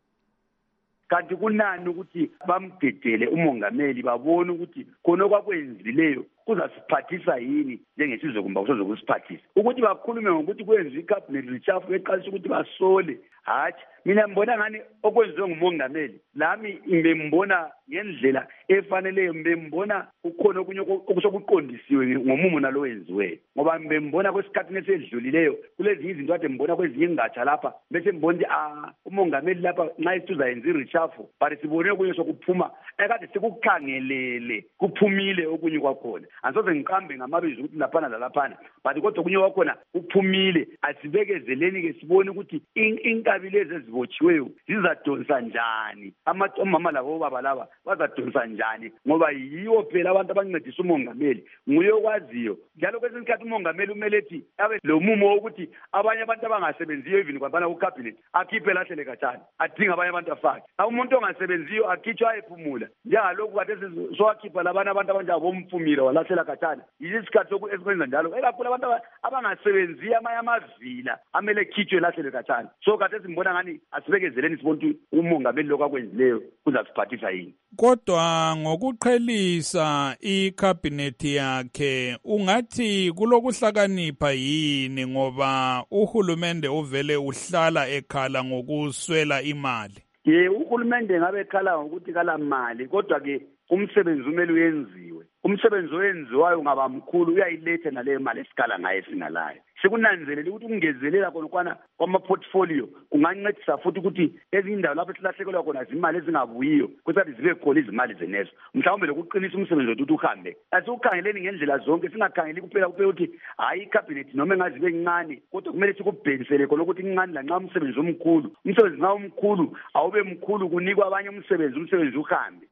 Kanti kunani ukuthi bamgedele umongameli babone ukuthi khona okwakwenzileyo kuzasiphathisa yini njengesizwe kumbe kusozokusiphathisa ukuthi bakhulume ngokuthi kwenziwe icabinet reshuffle eqalisa ukuthi basole hathi mina ngibona ngani okwenziwe ngumongameli lami ngembona ngendlela efaneleyo ngembona ukhona okunye okusokuqondisiwe ngomumo nalo wenziwe ngoba ngembona kwesikhathi esedlulileyo kulezi izinto kade ngibona kwezinye ingatsha lapha bese ngibona umongameli lapha nxa isiza yenza ireshuffle but sibone okunye sokuphuma ekade sikukhangelele kuphumile okunye kwakhona angisoze ngiqambe ngamabizo ukuthi laphana lalaphana but kodwa okunye kwakhona kuphumile asibekezeleni ke sibone ukuthi inkabi lezi ezibotshiweyo zizadonsa njani omama labo baba laba bazadonsa njani ngoba yiwo phela abantu abancedisa umongameli nguye okwaziyo njalo kwesinye isikhathi umongameli umele ethi abe lo mumo wokuthi abanye abantu abangasebenziyo even kwabana ku-cabinet akhiphe lahlele katshana adinga abanye abantu afake umuntu ongasebenziyo akhitshwe ayephumula njengalokhu kade sowakhipha labana abantu abanjalo bomphumile walahlela katshana yisikhathi esikwenza njalo ekakhulu abantu abangasebenziyo amanye amavila amele khitshwe lahlele katshana so kade simbona ngani asibekezeleni sibona ukuthi umongameli lokho akwenzileyo kuzasiphathisa yini. Kodwa ngokuqhelisa ikhabhinethi yakhe ungathi kulokuhlakanipha yini ngoba uhulumende uvele uhlala ekhala ngokuswela imali. Uhulumende ngabe ekhala ngokuthi kala mali kodwa ke umsebenzi umele uyenziwe. Umsebenzi owenziwayo ngaba mkhulu uyayiletha naleyo mali esikala ngayo singalayo. Sekunanzelela ukuthi ukungezelela khona kwama-portfolio kungancedisa futhi ukuthi ezinye indawo lapho silahlekelwa khona zimali ezingabuyiyo kusathi zibe khona izimali zenezo mhlawumbe lokuqinisa umsebenzi ukuthi uhambe asikukhangeleni ngendlela zonke singakhangeli kuphela ukuthi hayi ikhabhinethi noma engazibe encane kodwa kumele sikubhekisele khona ukuthi incane lanxa umsebenzi omkhulu nxa umkhulu awube mkhulu kunikwa abanye umsebenzi uhambe.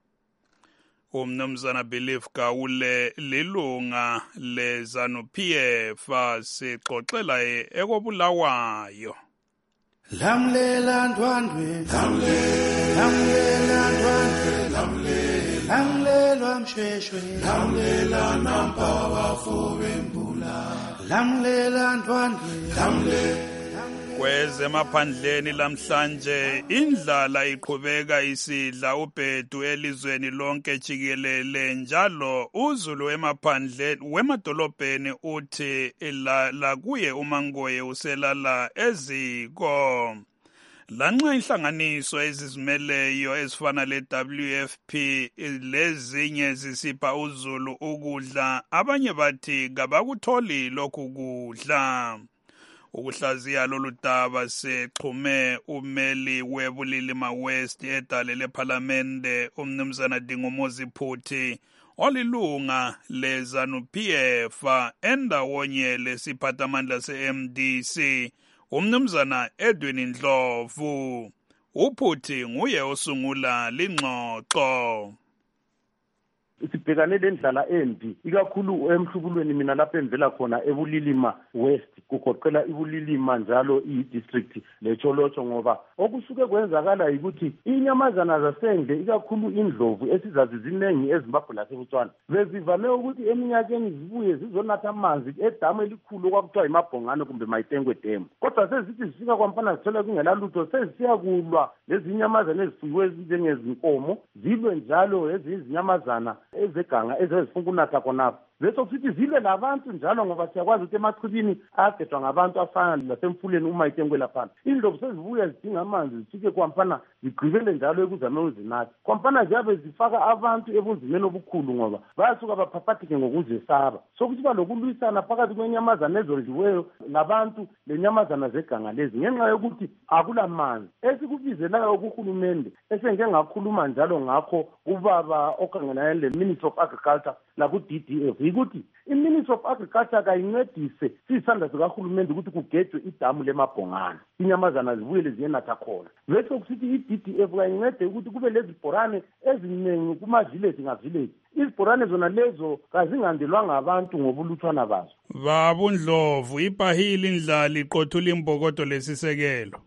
Umnumzana Belief Gawule lilunga leZANU-PF sixoxela ekobulawayo. Lamlela ndwandwe lamlelwa mshweshwe lamlela nampa bafobe mbula lamlela ndwandwe Kwezemaphandleni lamhlanje indlala iqhubeka isidla ubhedu elizweni lonke jikelele njalo uZulu wemadolobheni uthi la kuye uMangoye uselala eziko. Lanxa inhlanganiso ezizimeleyo ezifana le-WFP lezinye zisipha uZulu ukudla abanye bathi kabakutholi lokhu kudla. Ukuhlaziya lolu daba sexhume umeli weBulilima West edale lephalamende umnumzana Dingumuzi Phuthi olilunga leZANU-PF endawonye lesiphathamandla se-MDC umnumzana Edwin Ndlovu. uPhuthi nguye osungula lingxoxo. Sibhekane lendlala embi ikakhulu emhlubulweni mina lapho engivela khona eBulilima West kugoqela iBulilima njalo i-district leCholotsho ngoba okusuke kwenzakala ukuthi inyamazana zasendle ikakhulu indlovu esizazi zinengi eZimbabwe laseBotswana bezivame ukuthi eminyakeni zibuye zizonatha amanzi edamu elikhulu okwakuthiwa iMabhongane kumbe Mayitengwe Dam kodwa sezithi zifika kwampana zithola kungela lutho sezisiyakulwa lezi inyamazana ezifuyiwe ezinjengezinkomo zilwe njalo ezinye izinyamazana ezeganga ezifuna ukunatha khonapho bese kusithi zilwe labantu njalo ngoba siyakwazi ukuthi emachibini ayagedwa ngabantu afana nasemfuleni uma itenkwela laphana. Indlovu sezibuya zidinga amanzi zifike kwampana zigqibele njalo ekuzameni uzinatha. Kwampana ziyabe zifaka abantu ebunzimeni obukhulu ngoba bayasuka baphaphatheke ngokuzesaba. Sokusiba lokulwisana phakathi kwenyamazana ezondliweyo labantu lenyamazana zeganga lezi ngenxa yokuthi akulamanzi. Esikubizelayo kuhulumende esengeke ngakhuluma njalo ngakho ubaba okhangelane le-Ministry of Agriculture laku-DDF yikuthi i-Ministry of Agriculture kayincedise siyisandla sikahulumende ukuthi kugejwe idamu leMabhongane inyamazana zibuyele ziyenatha khona. Bese kusithi i-DDF kayincede ukuthi kube lezibhorane eziningi kuma-village nga-village. Izibhorane zona lezo kazingandelwanga abantu ngobuluthwana bazo. Babundlovu ibhahile indlala iqothula imbokodo lesisekelo.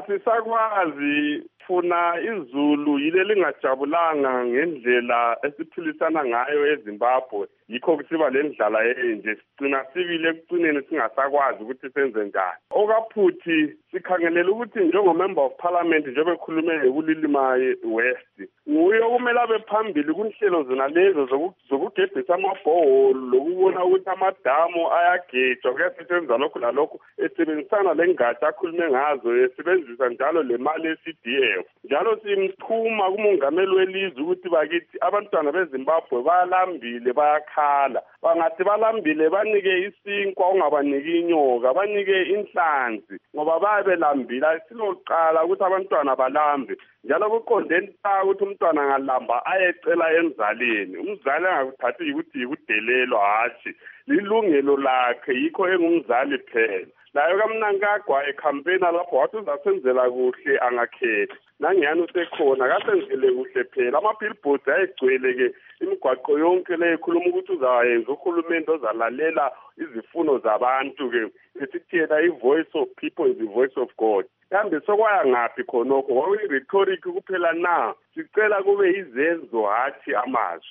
Kasisakwazi funa izulu yile lingajabulanga ngendlela esiphilisana ngayo eZimbabwe yikho kusiba lendlala enje sicina sibile ekucineni singasakwazi ukuthi senze njani. Okaphuthi sikhangelela ukuthi njengomember of parliament njengoba ekhulume kulilima West nguye okumele abe phambili kunhlelo zona lezo zokugedisa amabhoholo lokubona ukuthi amadamu ayagejwa kuyasetshenziswa lokhu lalokhu esebenzisana lengatsha akhulume ngazo esebenzisa njalo le mali ye-CDF. Njalo simxhuma kumongameli welizwe ukuthi bakithi abantwana beZimbabwe bayalambile bayakhala. Bangathi balambile banike isinkwa ungabaniki inyoka banike inhlanzi ngoba bayabelambile siloqala ukuthi abantwana balambe. Njalo kuqondeni ukuthi umntwana ngalamba ayecela enzaleni. Umzali angakuthathi ukuthi yikudelelwa hathi lilungelo lakhe yikho engumzali phela. Layo kaMnangagwa ecampaigna lapho wathi uzasenzela kuhle angakhethi. Nangiyani usekhona kasenzele kuhle phela ama-billboards ayegcwele ke imigwaqo yonke le ekhuluma ukuthi uzayenza uhulumende ozalalela izifuno zabantu ke esithiyela i-voice of people is the voice of God. Kambe sokwaya ngaphi khonokho kwakuyi-rhetoric kuphela na sicela kube izenzo hathi amazwi.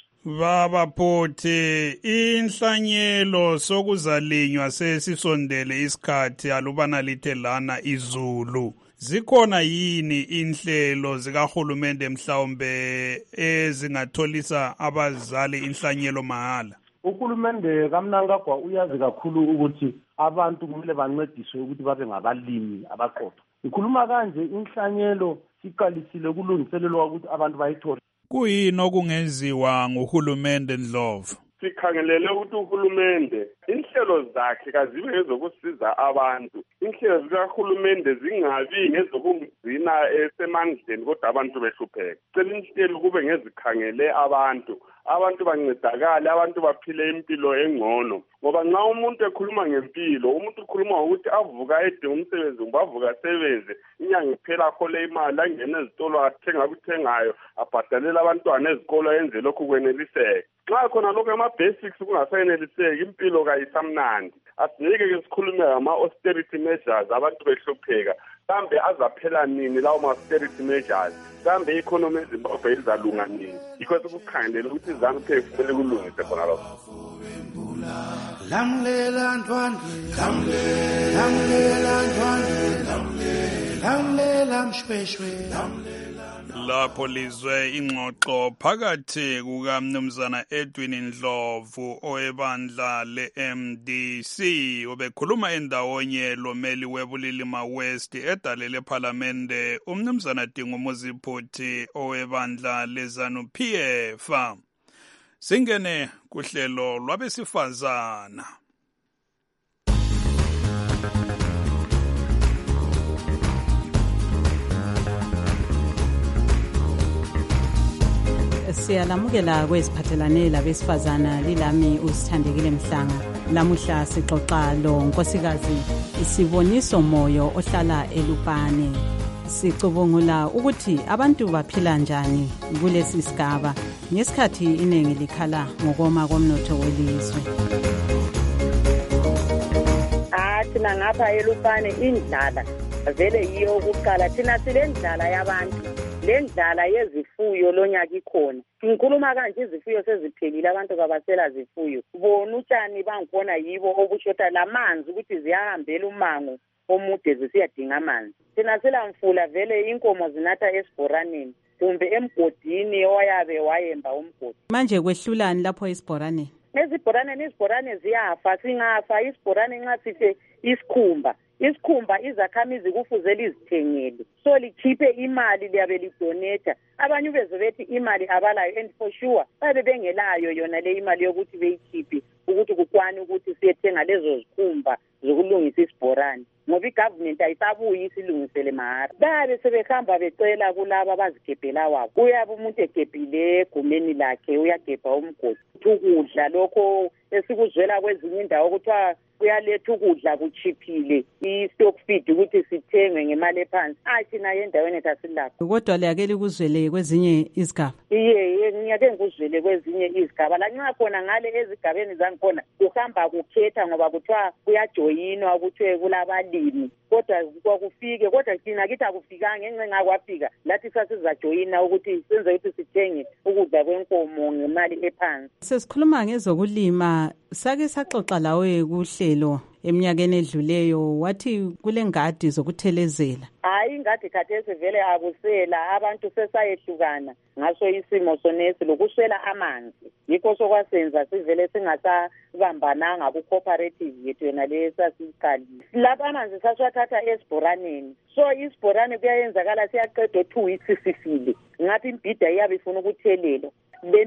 Babaphothi inhlanyelo sokuzalinywa sesisondele isikhathi alubana lithe lana izulu. Zikhona yini inhlelo zikahulumende mhlawumbe ezingatholisa abazali inhlanyelo mahala? Uhulumende kaMnangagwa uyazi kakhulu ukuthi abantu kumele bancediswe ukuthi babe ngabalimi abaqotho. Ngikhuluma kanje inhlanyelo siqalisile kulungiselelwa ukuthi abantu bayithole. Kuyini okungenziwa nguhulumende Ndlovu? Sikhangelele ukuthi uhulumende inhlelo zakhe kazibe ngezokusiza abantu. Inhlelo zikahulumende zingabi ngezokugcina esemandleni kodwa abantu behlupheka. Cela inhlelo kube ngezikhangele abantu bancedakale, abantu baphile impilo engcono. Ngoba nxa umuntu ekhuluma ngempilo, umuntu ukhuluma ukuthi avuka edinga umsebenzi, ngoba avuka asebenze, inyanga iphela akhole imali, angene ezitolo athenga akuthengayo, abhadalela abantwana ezikolo enze lokhu kweneliseke. Nxa khona lokho ama-basics kungasayeneliseki, impilo kayisamnandi. Asinike-ke sikhulume ngama-austerity measures abantu behlupheka. Kambe azaphela nini lawo ma-austerity measures? Kambe i-economy eZimbabwe izalunga nini? Yikho sikukhangelela ukuthi iZANU-PF kumele kulungise khona lokho. Lamlela ntwandwe, lamlela ntwandwe, lamlela mshweshwe, lapho lizwe ingxoxo phakathi kukaMnumzana Edwin Ndlovu owebandla le-MDC obekhuluma endawonye lomeli webulilima West edalele ephalamende uMnumzana Dingumuzi Phuthi owebandla leZANU-PF. Singene kuhlelo lwabesifazana. Siyalamukela kweziphathelane labesifazana lilami uSithandekile Mhlanga. Lamuhla sixoxa lo nkosikazi Isiboniso Moyo ohlala eLupane. Sicubungula ukuthi abantu baphila njani kulesi sigaba ngesikhathi iningi likhala ngokoma komnotho welizwe. Thina ngapha eLupane indlala vele yiyo ukuqala. Thina silendlala yabantu, lendlala yezifuyo lonyaka ikhona. Ngikhuluma kanje izifuyo seziphelile, abantu kabasela zifuyo. Bona utshani bangibona yibo obushota lamanzi ukuthi ziyahambela umango omude zisiyadinga amanzi. Thina selamfula vele inkomo zinatha esibhoraneni kumbe emgodini oyabe wayemba umgodi. Manje kwehlulani lapho esibhoraneni? izibhoraneni ziyafa, singafa isibhorane nxa sife isikhumba izakhamizi kufuze lizithengele, so likhiphe imali liyabe lidoneta. Abanye ubeze bethi imali abalayo, and for sure babe bengelayo yona le imali yokuthi beyikhiphe ukuthi kukwane ukuthi siyethenga lezo zikhumba zokulungisa isibhorane, ngoba igovernment ayisabuyi isilungisele mahara. Babe sebehamba becela kulabo abazigebhela wabo, uyabe umuntu egebhile egumeni lakhe uyagebha umgodi, ukudla lokho esikuzwela kwezinye indawo kuthiwa kuyaletha ukudla kuchiphile, i-stock feed ukuthi sithengwe ngemali ephansi. Thina endaweni ethu asilakho. Kodwa liyake likuzwele kwezinye izigaba? Iye, ngiyake ngikuzwele kwezinye izigaba. La nxa khona ngale ezigabeni zangikhona kuhamba kukhetha ngoba kuthiwa kuyajoyinwa ukuthi kulabalimi, kodwa kwakufike, kodwa thina kithi akufikanga, encenga kwafika lathi sasizajoyina ukuthi senze ukuthi sithenge ukudla kwenkomo ngemali ephansi. Sesikhuluma ngezokulima, sake saxoxa lawe kuhlelo eminyakeni edluleyo, wathi kule ngadi zokuthelezela. Ingadi khathesi vele akusela, abantu sesayehlukana ngaso isimo sonesi lokuswela amanzi. Yikho sokwasenza sivele singasabambananga ku-cooperative yethu yona le sasiqalile. Lapha amanzi sasiwathatha esibhoraneni, so isibhorane kuyayenzakala siyaqeda 2 weeks sifile, ngathi imbhida iyabe ifuna ukuthelelwa. Le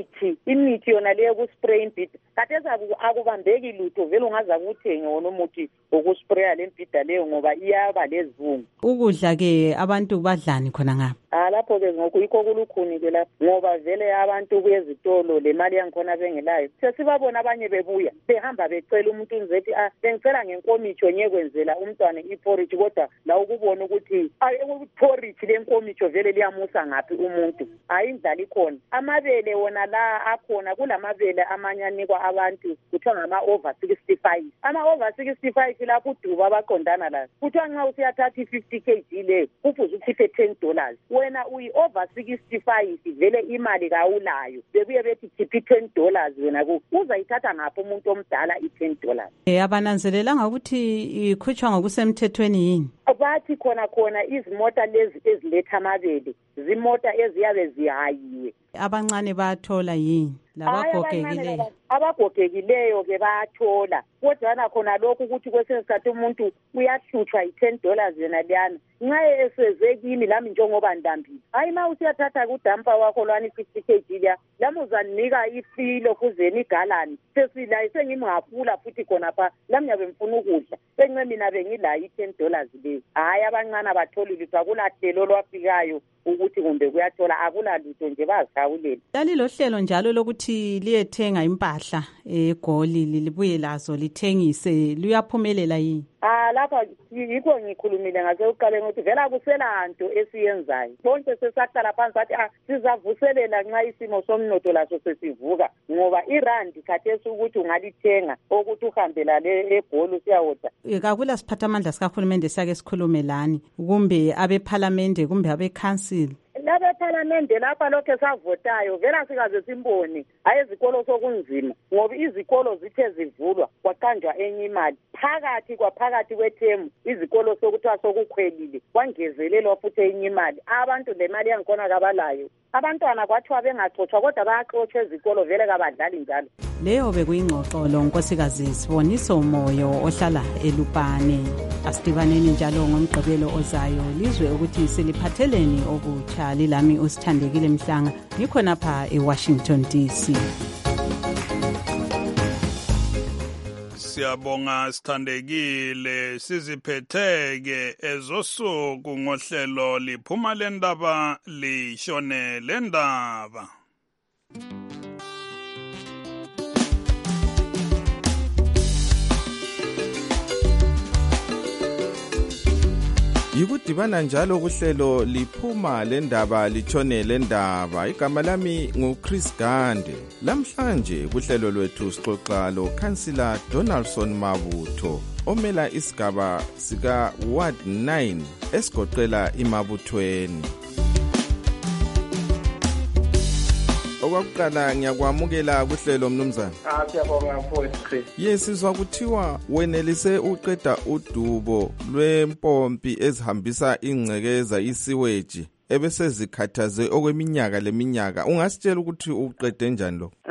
imithi yona leyo kuspray imbhida khathesi akubambeki lutho, vele ungaza kuthenge wona umuthi wokuspraya le mbhida leyo ngoba iyaba lezivungu. Ukudla-ke abantu badlani khona ngapha? Lapho-ke yikho kulukhuni-ke lapho, ngoba vele abantu kuyezitolo le mali yangikhona bengelayo. Sesibabona abanye bebuya behamba becela umuntu unzethi bengicela ngenkomitsho nyekwenzela umntwana iporridge, kodwa la ukubona ukuthi iporridge lenkomitsho vele liyamusa ngaphi umuntu. Indlala ikhona. Amabele wona la akhona, kulamabele amanye anikwa abantu kuthiwa ngama-over 65. Ama-over 65 lapho uduba abaqondana la kuthiwa nxa usiyathatha i-50 kg leyo kufuze ukhiphe $10. Wena uyi-over 65 vele imali kawulayo, bebuye bethi khiphi $10 wena uzayithatha ngapho umuntu omdala i-$10. Abananzelelanga ukuthi ikhutshwa ngokusemthethweni yini? Bathi khona izimota lezi eziletha amabele zimota eziyabe zihayiwe. Abancane bayathola yini? Labagogekileyo? Abagogekileyo-ke bayathola, kodwana khona lokhu ukuthi kwesinye isikhathi umuntu uyahlutshwa $10 yena liyana. Nxa eseze kimi lami njengoba ndambile, ma usiyathatha kudampa wakho lwani 50 kg liya, lami uzaninika ifilo kuzeni igalani, sesilayo sengimhafula futhi khonapha, lami ngiyabe ngifuna ukudla, enxe mina bengilayo $10 leyo. Abancane abatholi lutho, akulahlelo olwafikayo ukuthi kumbe kuyathola, akulalutho nje bazihawulela. Lalilo hlelo njalo lokuthi liyethenga impahla eGoli libuye lazo lithengise, luyaphumelela yini? Lapha yikho ngikhulumile ngasekuqaleni ukuthi vele akuselanto esiyenzayo. Bonke sesaqala phansi sathi sizavuselela nxa isimo somnotho laso sesivuka, ngoba irandi khathesi ukuthi ungalithenga ukuthi uhambela le eGoli usiyawoda. Kakula siphathamandla sikahulumende siyake sikhulume lani, kumbe abephalamende kumbe abekhansili? Labephalamende lapha lokho savotayo vele sikaze simbone. Izikolo sokunzima ngoba izikolo zithe zivulwa kwaqanjwa enye imali phakathi kwethemu, izikolo sokuthiwa sokukhwelile kwangezelelwa futhi enye imali. Abantu le mali yangikhona kabalayo, abantwana kwathiwa bengaxotshwa kodwa bayaxotshwa ezikolo, vele kabadlali njalo. Leyo bekuyingxoxo lonkosikazi Siboniso Moyo ohlala eLupane. Asidibaneni njalo ngomgqibelo ozayo lizwe ukuthi siliphatheleni okutsha. Lilami uSithandekile Mhlanga, ngikhonapha eWashington DC. Siyabonga Sithandekile, siziphetheke ezosuku ngohlelo liphuma lendaba lishone lendaba. Yikudibana njalo kuhlelo liphuma lendaba litshone lendaba. Igama lami nguChris Gande. Lamhlanje kuhlelo lwethu sixoxa loKhansila Donaldson Mabutho omela isigaba sika Ward 9 esigoqela iMabuthweni. Okwakuqala ngiyakwamukela kuhlelo mnumzana. Siyabonga mfowethu Chris. Sizwa kuthiwa wenelise uqeda udubo lwempompi ezihambisa ingcekeza isiweji ebese zikhathaze okweminyaka leminyaka. Ungasitshela ukuthi uqede njani lo?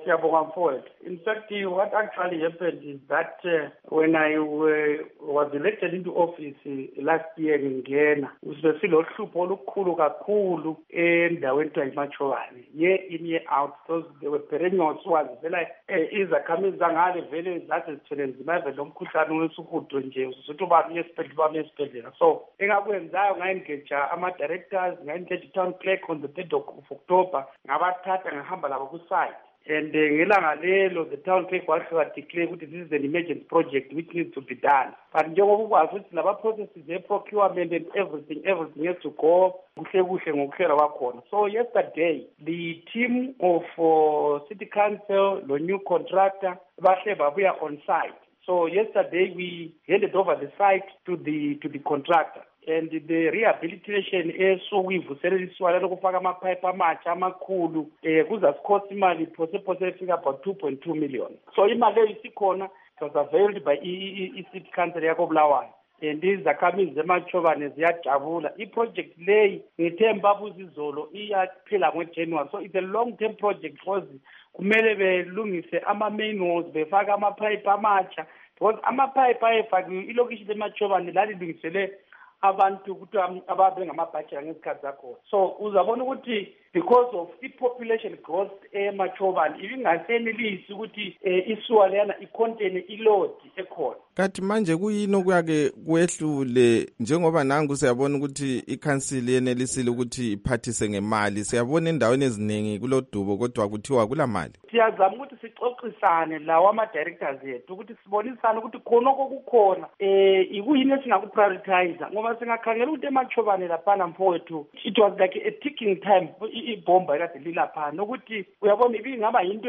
Siyabonga mfowethu. In fact, what actually happened is that when I was elected into office last year ngingena, silohlupho olukhulu kakhulu endaweni kuthiwa iMachobane. Year in year out, so there were perennials wazivela izakhamizi zangale vele zathi zithwele nzima vele lomkhuhlane wesihudo nje usuthi ubani esibhedlela. So engakwenzayo ngayengeja ama-directors, ngayengeja i-town clerk on the 3rd of October, ngabathatha ngahamba labo ku-site. And ngelanga lelo the town clerk wahle declare ukuthi this is an emergency project which needs to be done. But njengoba ukwazi ukuthi laba processes e-procurement and everything has to go kuhle ngokuhlela kwakhona. So yesterday the team of city council, the new contractor, bahle babuya on site. So yesterday we handed over the site to the contractor. And the rehabilitation esokuyivuselelisiwa lokufaka amapipe amatsha amakhulu kuzasicost imali phose efika about 2.2 million. So imali leyo isikhona, it was availed by i-city council yakoBulawayo. And izakhamizi zeMachobane ziyajabula. I-project leyi ngithemba buzizolo iyaphela ngoJanuary. So it's a long-term project because kumele belungise ama-manholes, befaka amapipe amatsha. Because amapipe ayefakiwe ilokishi leMachobane lalilungisele abantu ukuthi ababe ngamabhajela ngezikhathi zakhona. So uzabona ukuthi because of i-population growth eMachobane ibingasenelisi ukuthi isuwa leyana i-contain i-load ekhona. Kathi manje kuyini okuyake kwehlule njengoba nangu siyabona ukuthi ikhansili yenelisile ukuthi iphathise ngemali, siyabona endaweni eziningi kulodubo kodwa kuthiwa kula mali. Siyazama ukuthi sixoxisane lawo ama-directors ethu ukuthi sibonisane ukuthi khonoko kukhona ikuyini esingakuprioritize ngoba singakhangela ukuthi eMachobane laphana mfowethu it was like a ticking time ibomba ekade lilaphana ukuthi uyabona ibingaba yinto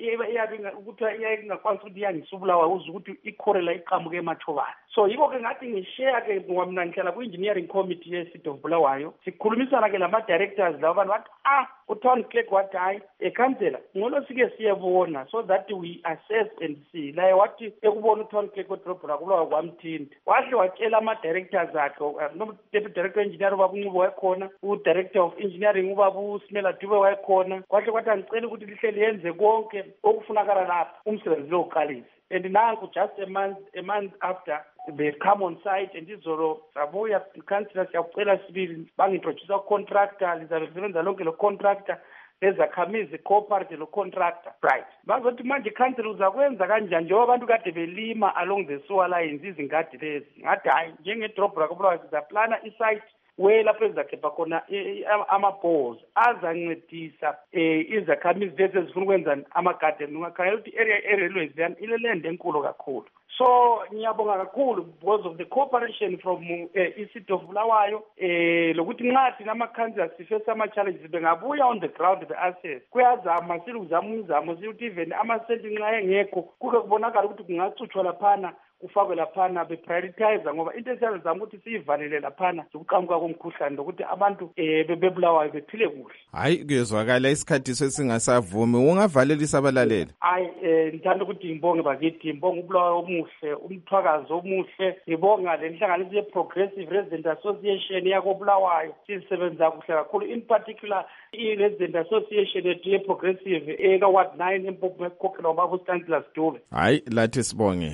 ukuthi iyayingakwanisa ukuthi iyangisubulawa uze ukuthi ikhorela iqhamuke eMachobane. So yiko-ke ngathi ngishare ke ngoba mina ngihlala ku-engineering committee ye-City of Bulawayo, sikhulumisana ke lama-directors labo bantu bathi u-town clerk wathi hayi ekhansela ngolo sike siyebona so that we assess and see. Laye wathi ekubona u-town clerk odrobho laKubulawayo kwamthinta wahle watshela ama-directors akhe no-deputy director engineer ubaba uNcubo wayekhona, u-director of engineering ubaba uSimela Dube wayekhona, kwahle kwathi angicela ukuthi lihleli yenze konke okufunakala lapha umsebenzi lo uqalise. And nanku just a month after they come on site and izolo sabuya councillor siyakucela sibili bangintroduce contractor lizabe lisebenza lonke lo contractor ezakhamizi cooperate lo contractor right. Bazothi manje council uzakwenza kanjani njengoba abantu kade belima along the sewer lines izingadi lezi. Ngathi hayi njengedrop laKubulawayo sizaplana isite we lapho ezakhepha khona ama-balls azancedisa izakhamizi lezi ezifuna ukwenza ama-garden. Ungakhangela ukuthi i-railways leyana ileland enkulu kakhulu. So ngiyabonga kakhulu because of the cooperation from i-City of Bulawayo lokuthi nxa thina ama-councillors sifesa ama-challenges bengabuya on the ground be-assess kuyazama siluzama umzamo siyokuthi even amasenti nxa engekho kuke kubonakala ukuthi kungacutshwa laphana kufakwe laphana beprioritize ngoba into esiyazama ukuthi siyivalele laphana zokuqhamuka komkhuhlane lokuthi abantu bebulawayo bephile kuhle. Hayi kuyezwakala isikhathi sesingasavumi ungavalelisa abalaleli. Hayi ngithanda ukuthi ngibonge bakithi, ngibonge uBulawayo omuhle, umthwakazi omuhle, ngibonga le nhlanganiso ye-Progressive Resident Association yakoBulawayo sisebenza kuhle kakhulu, in particular i-Resident Association yethu ye-Progressive eka-Ward 9 eMpofu ekhokhela ubaba uStanislas Dube. Hayi lathi sibonge.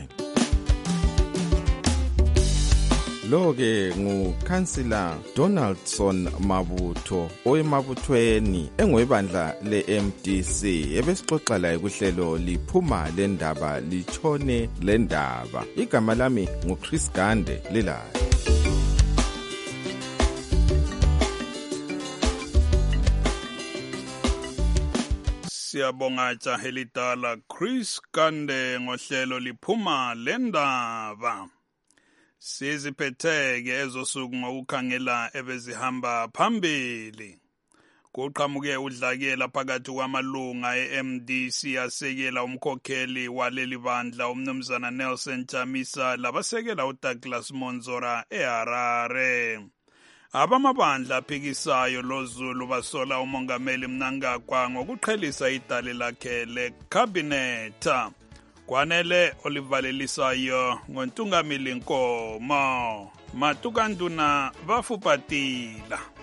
Lo-ke nguKhansila Donaldson Mabutho oyemabuthweni engwebandla le-MDC ebesixoxa laye kuhlelo liphuma lendaba litshone lendaba. Igama lami nguChris Gande lilayo. Siyabonga jahelidala Chris Gande ngohlelo liphuma lendaba. Siziphetheke ezosuku ngokukhangela ebezihamba phambili. Kuqhamuke udlakela phakathi kwamalunga e-MDC asekela umkhokheli waleli bandla umnumzana Nelson Chamisa labasekela uDouglas Monzora eHarare. Abamabandla aphikisayo loZulu basola umongameli Mnangagwa ngokuqhelisa idale lakhe lekhabinetha. Kwanele olivalelisayo ngontungamili Nkomo Matukanduna bafupatila.